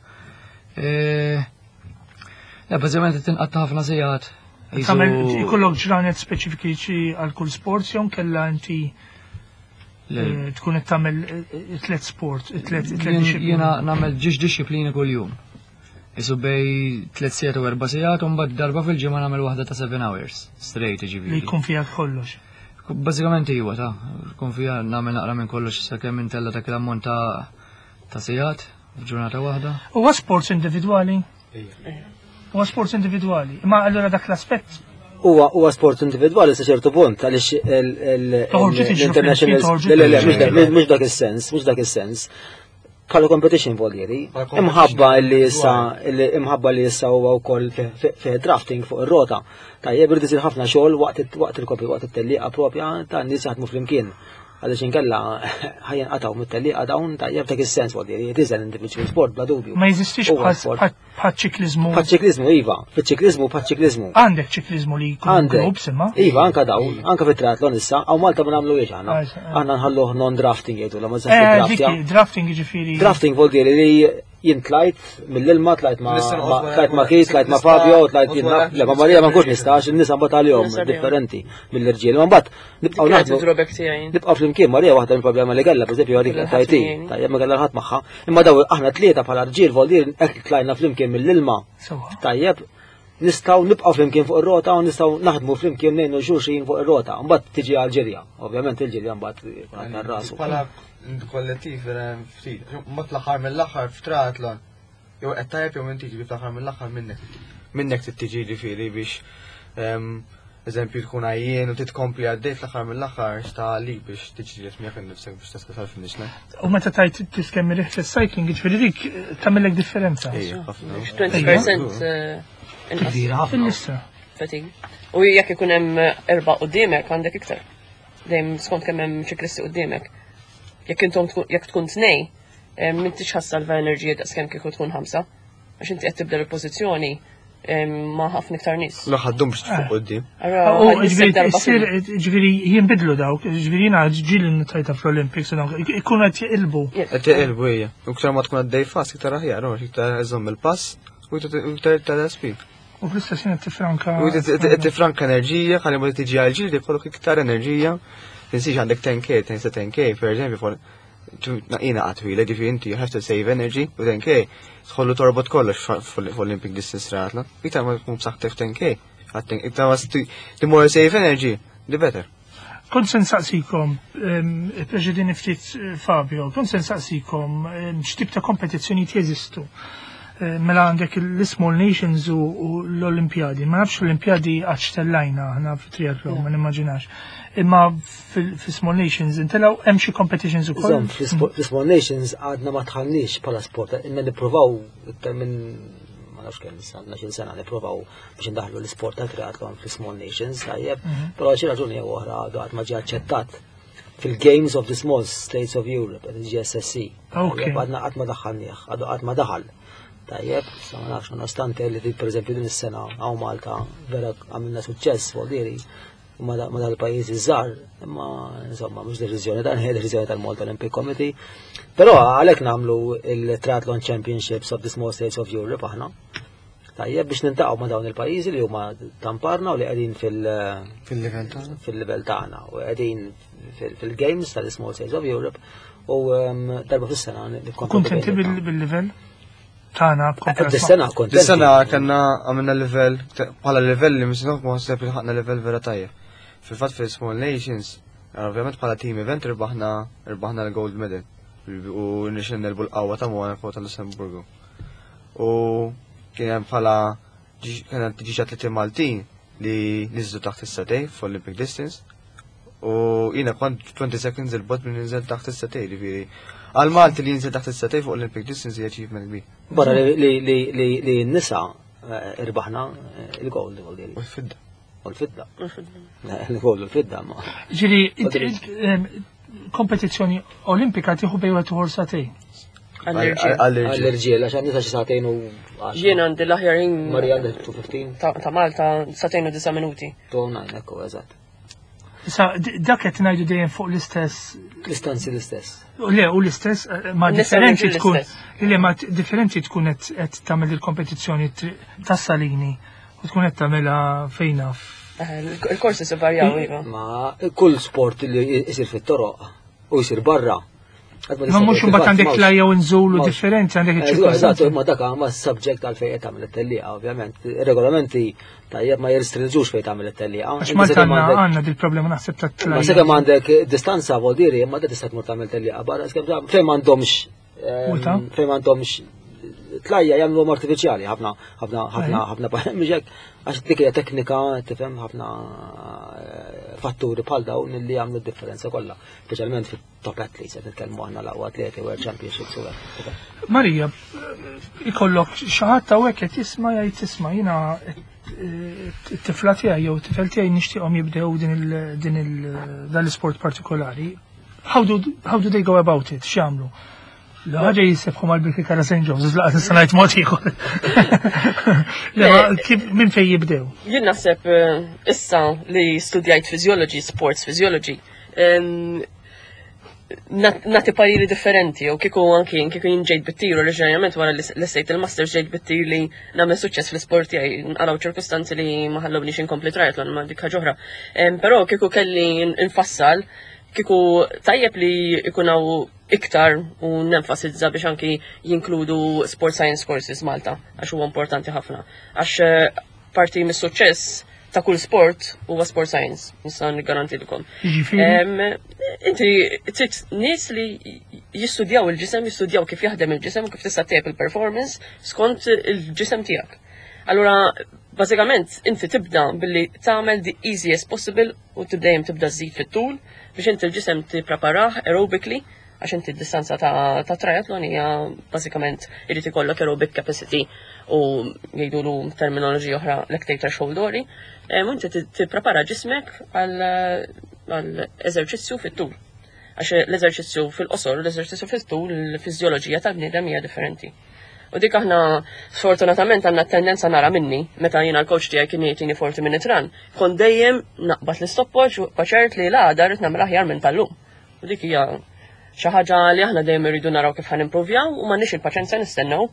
Speaker 4: Ja, bażikament tinqatta ħafna sigħat.
Speaker 1: Ikollok ġranet speċifiċi għal kull sport jew kellha inti tkun qed tagħmel tliet sport, tliet disciplini.
Speaker 4: Jiena nagħmel ġiex disciplini kuljum. Isu bej tliet sigħat u erba' sigħat u mbagħad darba fil-ġimgħa nagħmel waħda ta' seven hours straight ġifieri.
Speaker 1: Li jkun fiha kollox.
Speaker 4: Bażikament iwa ta' jkun fiha nagħmel naqra minn kollox sakemm intella dak l-ammont ta' sigħat f'ġurnata waħda.
Speaker 1: Huwa sports individwali? Huwa sports individwali. Ma allura dak l-aspett
Speaker 2: Huwa huwa sport individwali sa ċertu punt għaliex l-international mhux dak is-sens, mhux dak is-sens. Bħala competition voljeri, imħabba li issa imħabba li issa huwa wkoll fi drafting fuq ir-rota. Tajjeb irid isir ħafna xogħol waqt il-kopi waqt it-tellieqa propja ta' nies jaħdmu flimkien. għaliex inkella ħajjan qataw mit-tellieqa dawn tajjeb ta' is-sens wol it is an individual sport bla dubju.
Speaker 1: Ma jeżistix bħal ċiklizmu.
Speaker 2: Bħal ċiklizmu iva, fiċ-ċiklizmu bħal ċiklizmu.
Speaker 1: Għandek ċiklizmu li jkun klub simma?
Speaker 2: Iva, anka dawn, anka fit-triathlon issa, għaw Malta ma nagħmluhiex aħna. Aħna nħalluh non-drafting jgħidu la ma
Speaker 1: żax drafting jiġifieri.
Speaker 2: Drafting vol li jien tlajt mill-ilma, tlajt ma tlajt ma Kis, tlajt ma Fabio, tlajt jien le ma Marija ma nkunx nistax, in-nisa mbagħad għalihom differenti mill-irġiel. Ma mbagħad nibqgħu naħdmu. Nibqgħu flimkien Marija waħda mill-problema li kellha, pereżempju għalik tajti, tajjeb ma kellha ħadd magħha. Imma daw aħna tlieta bħala rġiel vol dir hekk tlajna flimkien mill-ilma. Tajjeb nistgħu nibqgħu flimkien fuq ir-rota u nistgħu naħdmu flimkien ngħinu xulxin fuq ir-rota. Mbagħad tiġi Alġerja. Ovvjament il-Ġerja mbagħad tar-rasu.
Speaker 5: kollettiv ftit, ma tlaħħar mill-aħħar f'triathlon. Jew qed tajjeb jew inti tiġi fl-aħħar mill-aħħar minnek. Minnek tittiġi ġifieri biex eżempju tkun għajjien u titkompli għaddejt fl-aħħar mill-aħħar sta għalik biex tiġri miegħek innifsek biex tasqa tal-finish line.
Speaker 1: U meta tajt tiskemmi riħ cycling ġifieri dik tagħmellek differenza.
Speaker 3: twenty percent
Speaker 1: kbira ħafna.
Speaker 3: Fatig. U jekk ikun hemm erba' quddiemek għandek iktar. Dejjem skont kemm hemm ċiklisti quddiemek. Jekk intom jekk tkun tnej, m'intix ħassal l-enerġija daqskemm kieku tkun ħamsa, għax inti qed tibda l-pożizzjoni ma' ħafna iktar nies.
Speaker 5: La ħaddum biex tfuq quddiem.
Speaker 1: Ġifieri jinbidlu dawk, ġifieri jiena ġieli tajta fl-Olympics u dawk ikunu qed jeqilbu.
Speaker 5: Qed jeqilbu hija. U iktar ma tkun għaddej fast iktar aħjar, iktar iżomm il-pass u iktar tal-speed.
Speaker 1: U fl-istess jien tifranka.
Speaker 5: U tifranka enerġija, ħalli ma tiġi għal-ġildi jkollok iktar enerġija. Tinsiex għandek ten K, ten sa ten K, per eżempju, naqina għatwila, ġifi inti, you have to save energy, u ten K, tħollu torbot kollox fl-Olympic distance triathlon. Iktar ma tkun b'saħħtek ten K, iktar ma the more save energy, the better.
Speaker 1: Kont se nsaqsikom, preġedini ftit Fabio, kont se nsaqsikom x'tip ta' kompetizzjonijiet jeżistu. Mela għandek l-Small Nations u l-Olimpjadi. Ma nafx l-Olimpjadi għaxtellajna ħna f-triathlon, ma nimmaġinax. Imma fil-Small Nations, intelaw hemm xi competitions ukoll?
Speaker 2: Fil-Small Nations għadna ma tħallniex bħala sport, imma nippruvaw iktar minn ma nafx kemm sanna xi sena nippruvaw biex indaħlu l-isport ta' triathlon fil-Small Nations, tajjeb, però xi raġuni oħra għadu qatt ma ġie aċċettat fil-Games of the Small States of Europe, il-G S S C. Għadna qatt ma daħħalnieh, għadu qatt ma daħal. Tajjeb, sa ma nafx nonostante li per eżempju din is-sena hawn Malta vera għamilna suċċess fuq diri ma dal-pajjiżi żgħar, imma insomma mhux deċiżjoni dan hija deċiżjoni tal-Malta Olympic Committee. Però għalhekk nagħmlu il-Triathlon Championships of the Small States of Europe aħna. Tajjeb biex nintaqgħu ma' dawn il-pajjiżi li huma tamparna u li qegħdin fil-livell tagħna fil-livell tagħna u qegħdin fil-Games tal-Small States of Europe u darba fis-sena nikkompetu.
Speaker 1: Kuntenti bil-livell? Tana,
Speaker 2: dis-sena kont.
Speaker 5: Dis-sena kanna għamilna level, bħala level li misnok ma ħseb li ħaqna level vera tajjeb. Fil-fatt fil-Small Nations, ovvjament bħala team event rbaħna rbaħna l-gold medal u nixen l-qawwa ta' Monaco ta' Lussemburgu. U kien hemm bħala kien tiġi atleti Maltin li niżlu taħt is-satej f'Olympic distance. U jiena kont twenty seconds il-bot minn ninżel taħt is-satej, ġifieri. Għal-Malti li jinżel taħt is-satej fuq Olympic distance hija achievement kbir.
Speaker 2: Barra li n-nisa irbaħna il-gold u
Speaker 5: l-fidda.
Speaker 2: U l-fidda. Il-gold u l-fidda ma.
Speaker 1: Ġiri, kompetizzjoni olimpika tieħu bejwa tuħor satej.
Speaker 2: Għall-irġiel, għax nisa xi satejn u
Speaker 3: Jien għandi l-aħjarin
Speaker 2: Marija għandek two fifteen.
Speaker 3: Ta' Malta satejn u disa minuti.
Speaker 2: Tu nine, ekku, eżatt.
Speaker 1: Issa, dak qed ngħidu dejjem fuq l-istess.
Speaker 2: L-istanzi l-istess.
Speaker 1: Le, u l-istess, ma differenti tkun, li ma differenti tkun qed tagħmel il-kompetizzjoni tas-salini u tkun qed tagħmelha fejna.
Speaker 3: Il-korsi se varjaw iva.
Speaker 2: Ma kull sport li jsir fit-toroq u jsir barra.
Speaker 1: Ma mhux imbagħad għandek tlajja u nżulu differenti għandek iċ-ċirkostanzi.
Speaker 2: Eżatt, imma dak ma s-subject għal fejn qed tagħmel it-tellieqa, ovvjament. Ir-regolamenti tajjeb ma jirrestrinġux fejn tagħmel it-tellieqa.
Speaker 1: Għax Malta għandna dil-problema naħseb tat-tlajja.
Speaker 2: Ma sakemm għandek distanza vuol dire imma da tista' tmur tagħmel tellieqa barra fejn m'għandhomx fejn m'għandhomx tlajja jagħmluhom artifiċjali ħafna ħafna ħafna ħafna bħalhekk għax dik hija teknika tifhem ħafna fatturi bħal dawn li jagħmlu d-differenza kollha, speċjalment fit-top athletes qed nitkellmu aħna l-aqwa atleti World Championships u hekk.
Speaker 1: Marija, ikollok xi ħadd hawnhekk qed jisma' jgħid tisma' jiena t-tifla tiegħi jew t-tifel tiegħi nixtieqhom jibdew din il dan l-isport partikolari. how do how do they go about it? X'jagħmlu? L-ħaġa jisibħu mal-Birki Kara Saint Joseph's laqgħet is-sanajt mod ieħor. Minn fejn jibdew?
Speaker 3: Jien naħseb issa li studjajt physiology, sports physiology, nati pariri differenti, u kiku anki kiku jinġejt bittir, oriġinarjament wara l-essejt il-master ġejt bittir li namel suċċess fl-sport jgħaj, għalaw ċirkustanzi li maħallawni xin kompli triathlon ma dikka ġohra. Pero kiku kelli infassal, kiku tajjeb li ikunaw iktar u nenfasizza biex anki jinkludu sport science courses Malta, għax huwa importanti ħafna. Għax parti mis-suċċess ta' kull sport huwa sport science, nista' niggarantilikom. Inti trid nies li jistudjaw il-ġisem, jistudjaw kif jaħdem il-ġisem, kif tista' tejjeb il-performance skont il-ġisem tiegħek. Allura, bażikament inti tibda billi tagħmel the easiest possible u tibdejjem tibda żid fit-tul biex inti l-ġisem tippreparah aerobically għax inti d-distanza ta', ta triathlon hija bażikament irid ikollok aerobic capacity u jgħidulu terminoloġi oħra lactator shoulderi, u inti tipprepara ġismek għal eżerċizzju fit-tul. Għax l-eżerċizzju fil-qosor, l-eżerċizzju fit-tul, il-fiżjoloġija tal-bniedem hija differenti. U dik aħna sfortunatament għandna tendenza nara minni, meta jiena l-coach tiegħi kien jgħidini forty minute run, kon dejjem naqbad l-stopwatch u paċert li la darit nagħmel aħjar minn tal-lum. U dik hija xi ħaġa li aħna dejjem irridu naraw kif ħanimprovjaw u m'għandniex il-paċenzja nistennew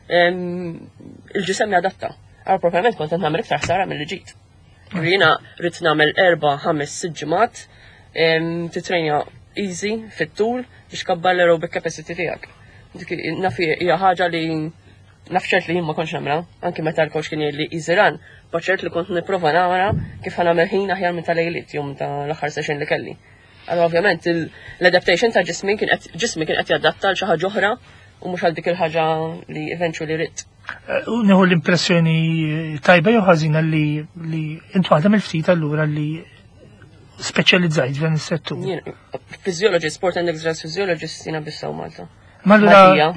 Speaker 3: il-ġisem jadatta. Għal propjament kont qed nagħmel iktar ħsara milli ġid. Jiena rrid nagħmel erba' ħames sitt ġimgħat titrejna easy fit-tul biex kabbar l-aerobic capacity tiegħek. Naf hija ħaġa li nafxert li jien ma kontx nagħmilha, anke meta l-coach kien jgħid li easy run, paċert li kont nipprova nara kif ħanagħmel ħin aħjar minn tal-lejliet jum ta' l-aħħar session li kelli. Allora ovvjament l-adaptation ta' ġismi kien qed ġismi kien qed jadatta għal xi ħaġa oħra u mhux għal dik il-ħaġa li eventually rid.
Speaker 1: U nieħu l-impressjoni tajba jew ħażina li li intu waħda mill-ftit allura li speċjalizzajt f'dan is-settur.
Speaker 3: Physiology, sport and exercise physiologist jiena bissaw Malta.
Speaker 1: Mallura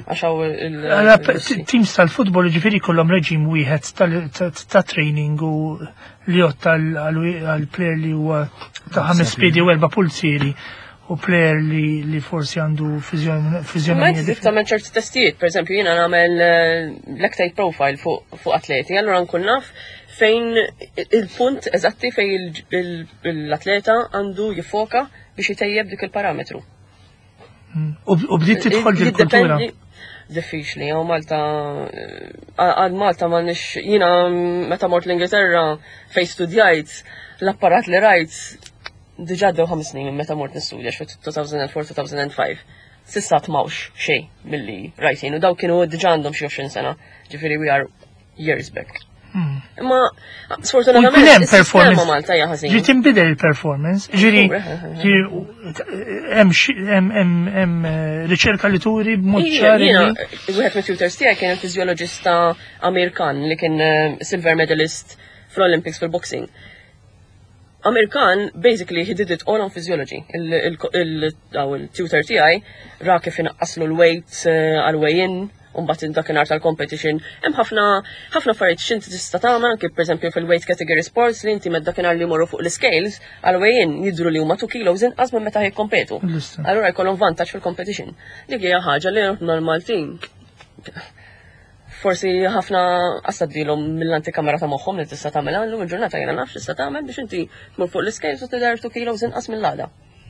Speaker 1: teams tal-futbol ġifieri kollhom reġim wieħed ta' training u li jott tal-plejer li huwa ta' ħames piedi u erba' pulsieri u plejer li forsi għandu fiżjonomija.
Speaker 3: Ma tagħmel ċerti testijiet, pereżempju jiena nagħmel lactate profile fuq atleti, allura nkun naf fejn il-punt eżatti fejn l-atleta għandu jiffoka biex jitejjeb dik il-parametru.
Speaker 1: U bdiet tidħol fil-kultura.
Speaker 3: Diffiċli, għaw Malta, għad Malta ma nix, jina meta mort l-Ingilterra fej studjajt, l-apparat li rajt, diġaddew ħames snin meta mort nistudja fi two thousand four two thousand five. Sissa tmawx xej mill-li rajtin, u daw kienu diġandhom xi twenty sena, ġifiri we are years back. Imma sfortunatament is-sistema Malta hija ħażin.
Speaker 1: Ġi tinbidel il-performance, ġiri hemm riċerka li turi b'mod ċar.
Speaker 3: Jiena wieħed mit-tutors tiegħi kien il-fiżjoloġista Amir Khan li kien silver medalist fl-Olympics fil-boxing. Amir Khan basically he did it all on physiology. Il-tutor tiegħi ra kif inaqqaslu l-weight għal-way-in Umbat dakinhar tal-competition, hemm ħafna ħafna affarijiet x'inti tista' tagħmel anke pereżempju fil-weight category sports li inti med-dakinhar li jmorru fuq l-scales għal-wejjin jidhru li huma two kilos inqas minn meta jikkompetu. Allura jkollhom vantaġġ fil-competition. Dik hija ħaġa li normal-tin. Forsi ħafna qasadilhom mill-antikamera ta' moħħhom li tista' tagħmel llum il-ġurnata jiena nafx tista' tagħmel biex inti tmur fuq l-scales u tidher two kilos inqas mill-għada.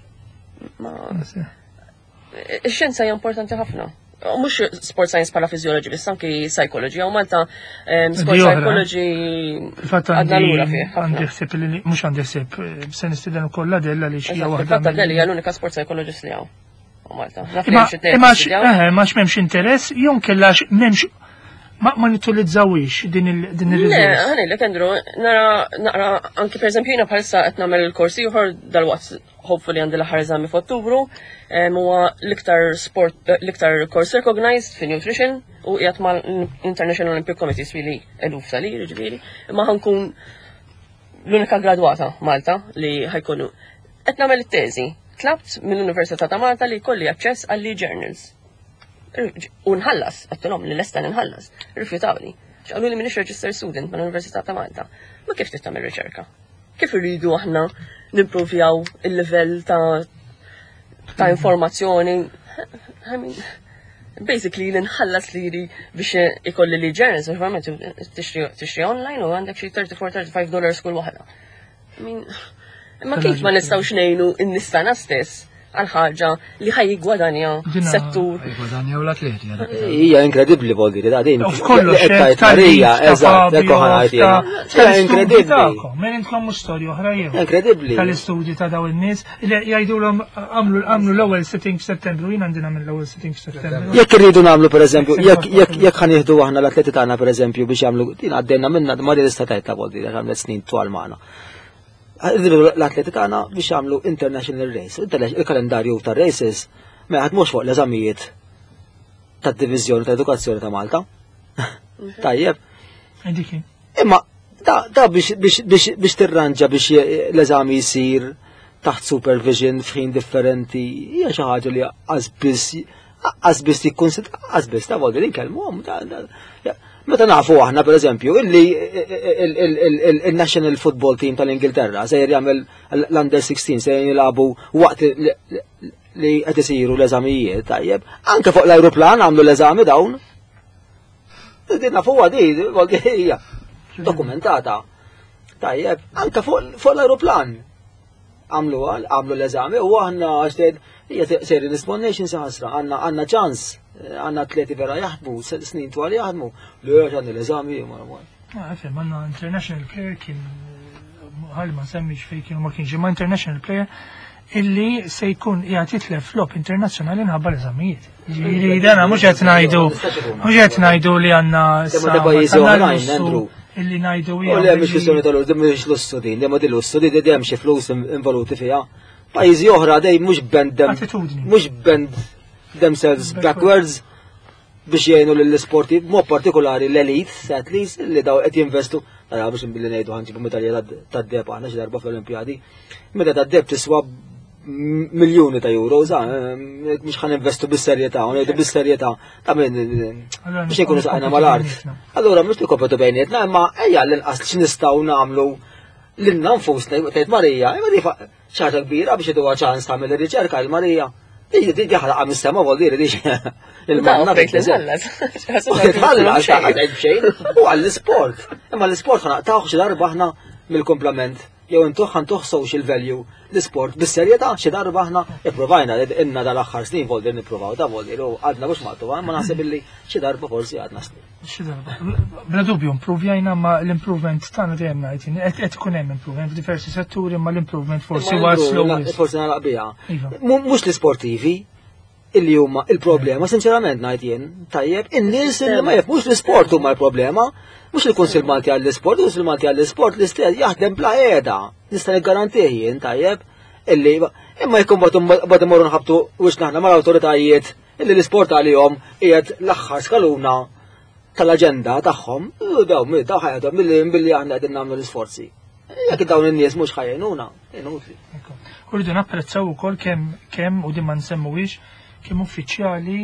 Speaker 3: Ix-xjenza hija importanti ħafna. Mux sport science pala physiology, biss anki psychology, u Malta sport psychology għadna l-ura fih.
Speaker 1: Għandi xseb li mux għandi xseb, sen istiden u kolla della li xija wahda.
Speaker 3: Fatta Delli l-unika sport psychologist li għaw. U Malta.
Speaker 1: Max memx interess, jon kellax memx ma nitulizzawix din il-rizors.
Speaker 3: Ne, għani li kendru, nara anki per eżempju jina bħalissa qed nagħmel il-korsi uħor dal-waqt hopefully għandi l-aħħar eżami f'Ottubru, huwa l-iktar sport l-iktar course recognized fi nutrition u qiegħed mal-International Olympic Committee swili eluf sali, ġifieri, imma ħankun l-unika gradwata Malta li ħajkunu qed nagħmel it-teżi. Tlabt mill-Università ta' Malta li jkolli aċċess għall journals. U nħallas, għattilom li l-estan nħallas, rifjutawni. Għallu li minix register student ma l-Università ta' Malta. Ma kif tittamil riċerka? Kif irridu aħna nimprovjaw il-level ta' ta' informazzjoni. I mean, basically l-inħallas li jiri biex ikolli li ġerns, verament tixtri online u għandek xi thirty-four thirty-five dollars kull waħda. I mean, imma kif ma nistgħux ngħinu n-nistana stess għal ħaġa li ħaj jigwadanja settur.
Speaker 4: Jigwadanja u l-atleti.
Speaker 2: Hija inkredibbli vol dire da din.
Speaker 1: F'kollox
Speaker 2: Marija, eżatt, ekku ħanajt jiena. Hija inkredibbli.
Speaker 1: Men intkom mhux storja oħra jew.
Speaker 2: Inkredibbli.
Speaker 1: Tal-istudji ta' dawn in-nies li jgħidulhom għamlu għamlu l-ewwel sitting f'Settembru, jien għandi nagħmel l-ewwel sitting f'Settembru.
Speaker 2: Jekk irridu nagħmlu pereżempju, jekk jekk jekk ħanieħdu aħna l-atleti tagħna pereżempju biex jagħmlu din għaddejna minna ma din istatajt ta' vol dire għamlet snin twal magħna. L-atleti tagħna biex jagħmlu international race. Il-kalendarju ta' races ma jaħdmux fuq l-eżamijiet tad-diviżjoni ta' edukazzjoni ta' Malta. Tajjeb. Imma da biex tirranġa biex l-eżami jsir taħt supervision f'ħin differenti hija xi ħaġa li qasbiss qasbiss jikkunsidra qasbiss ta' voldi nkellmuhom. Meta nafu aħna pereżempju illi il-National Football Team tal-Ingilterra se jagħmel l-Under sixteen se jilagħbu waqt li qed isiru l-eżamijiet tajjeb, anke fuq l-ajruplan għamlu l-eżami dawn. Din nafuha di hija dokumentata. Tajjeb, anke fuq l-ajruplan għamlu għamlu l-eżami u aħna għaxted hija seri disponation saħasra għandna għandna ċans. Għanna atleti vera jaħdmu, snin twal jaħdmu, li għanna l-eżami, ma ma.
Speaker 1: Għafem, għanna international player kien, għal ma semmix fej kienu ma kienx, ma international player illi se jkun jgħatitle flop internazzjonali nħabba l-eżamijiet. Ġiri, dana, mux għet najdu, mux għet najdu li għanna illi najdu
Speaker 2: jgħu. U li għemix kwistjoni tal-ur, dimmi l-ussu din, dimmi l-ussu din, dimmi xie flus involuti fija. Pajizi oħra dej mux bend dem, mux bend themselves backwards biex jgħinu l-sporti, mod partikolari l-elite, at least, li daw qed jinvestu, nara biex nbilli ngħidu ħanġibu medalja tad-deb aħna xi darba fl-Olimpjadi. Meta tad-deb tiswa miljuni ta' euros, mhux ħan investu bis-serjetà, u ngħidu bis-serjetà ta' min biex nkunu saqajna mal-art. Allura mhux nikkompetu bejnietna, imma ejja l-inqas x'nistgħu nagħmlu lilna nfusna tgħid Marija, imma di xi ħaġa kbira biex iduha ċans tagħmel ir-riċerka il Marija. Ija di ħalqa mis-sema vol diri di il-manna bejt l-ħallas. Tħallas għadħed bxejn u għall-sport. Imma l-sport ħanaqtaħ xi darba ħna mill-komplement. Jew intuħ ħantuħ social value l-sport. Bis-serjetà xi darba ħna ipprovajna inna dal-aħħar snin vol dir nippruvaw da vol dir u għadna mhux maqtu ma naħseb illi xi darba forsi għadna snin.
Speaker 1: Xi darba. Bla dubju improvjajna ma l-improvement tagħna dejjem ngħid qed ikun hemm improvement f'diversi setturi ma l-improvement forsi waslu.
Speaker 2: Forsi nagħlaq biha. Mhux l-sportivi illi huma il-problema, sinċerament ngħid jien, tajjeb, in-nies illi ma jafhmux l-isport huma l-problema, mhux il-Kunsill Malti għall-Isport, il-Kunsill Malti għall-Isport l-istess jaħdem bla qiegħda. Nista' niggarantih jien tajjeb illi imma jkun bad imorru nħabtu wiex naħna mal-awtoritajiet illi l-isport għalihom qiegħed l-aħħar skaluna tal-aġenda tagħhom, u daw daw ħajadhom milli aħna qegħdin nagħmlu l-isforzi. Jekk dawn in-nies mhux ħajjnuna, inutli.
Speaker 1: Uridu napprezzaw ukoll kemm kemm u din ma nsemmuwix kemm uffiċjali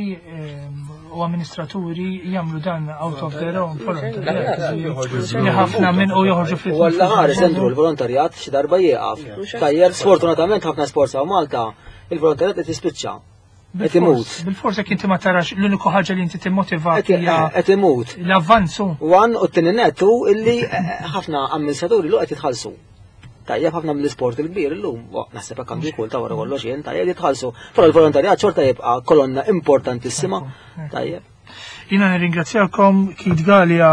Speaker 1: u amministraturi jagħmlu dan out of their own volontarjat. Ħafna minn u joħorġu fil
Speaker 2: U għall-ħares entru l-volontarjat xi darba jieqaf. Tajjeb sfortunatament ħafna sport sa' Malta il-volontarjat qed jispiċċa. Qed imut.
Speaker 1: Bil-fors jekk inti ma tarax l-uniku ħaġa li inti timmotivat hija
Speaker 2: qed imut.
Speaker 1: L-avvanzu.
Speaker 2: Wan u t-tieni nettu illi ħafna amministraturi lu qed jitħallsu. Tajjeb ħafna mill-isport il-kbir illum, naħseb hekk għandu jkun ta' wara kollox jien, tajjeb jitħallsu. Però l-volontarjat xorta jibqa' kolonna importantissima. Tajjeb.
Speaker 1: Jiena nirringrazzjakom Kit Gallia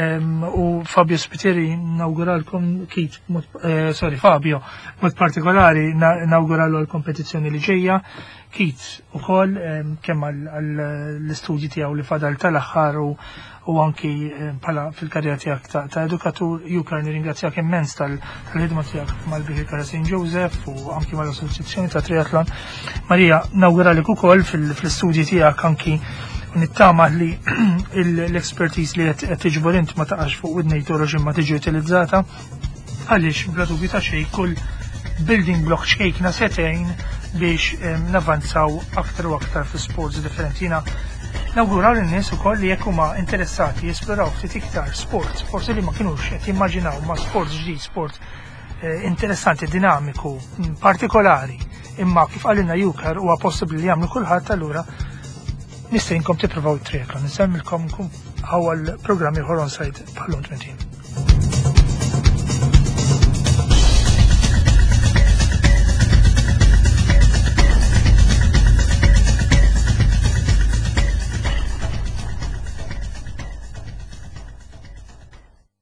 Speaker 1: u Fabio Spiteri nawguralkom Kit, sorry Fabio, mod partikolari nawguralu l-kompetizzjoni li ġejja. Kit ukoll kemm għall-istudji tiegħu li fadal tal-aħħar u anki bħala fil-karriera tiegħek ta' edukatur, Jukar nirringrazzjak immens tal-ħidma tiegħek mal-Bihikara Saint Joseph u anki mal-Assoċjazzjoni ta' Triathlon. Marija, nawguralek ukoll fil-istudji tiegħek anki nittama li l-expertise li qed tiġbor int ma taqax fuq widnejt u reġim ma tiġi utilizzata għaliex bla dubju ta' xejn kull building block xejkna setejn biex navanzaw aktar u aktar fi sports differenti. Nawguraw l-nies ukoll li jekk huma interessati jesploraw ftit iktar sport, forsi li ma kinux qed jimmaġinaw ma' sport ġdid, sport interessanti, dinamiku, partikolari, imma kif għalina Juker huwa possibbli li jagħmlu kulħadd allura nistgħinkom tippruvaw triathlon. Nsemmilkom kum għaw l-programmi ieħor on-site bħal-London Team.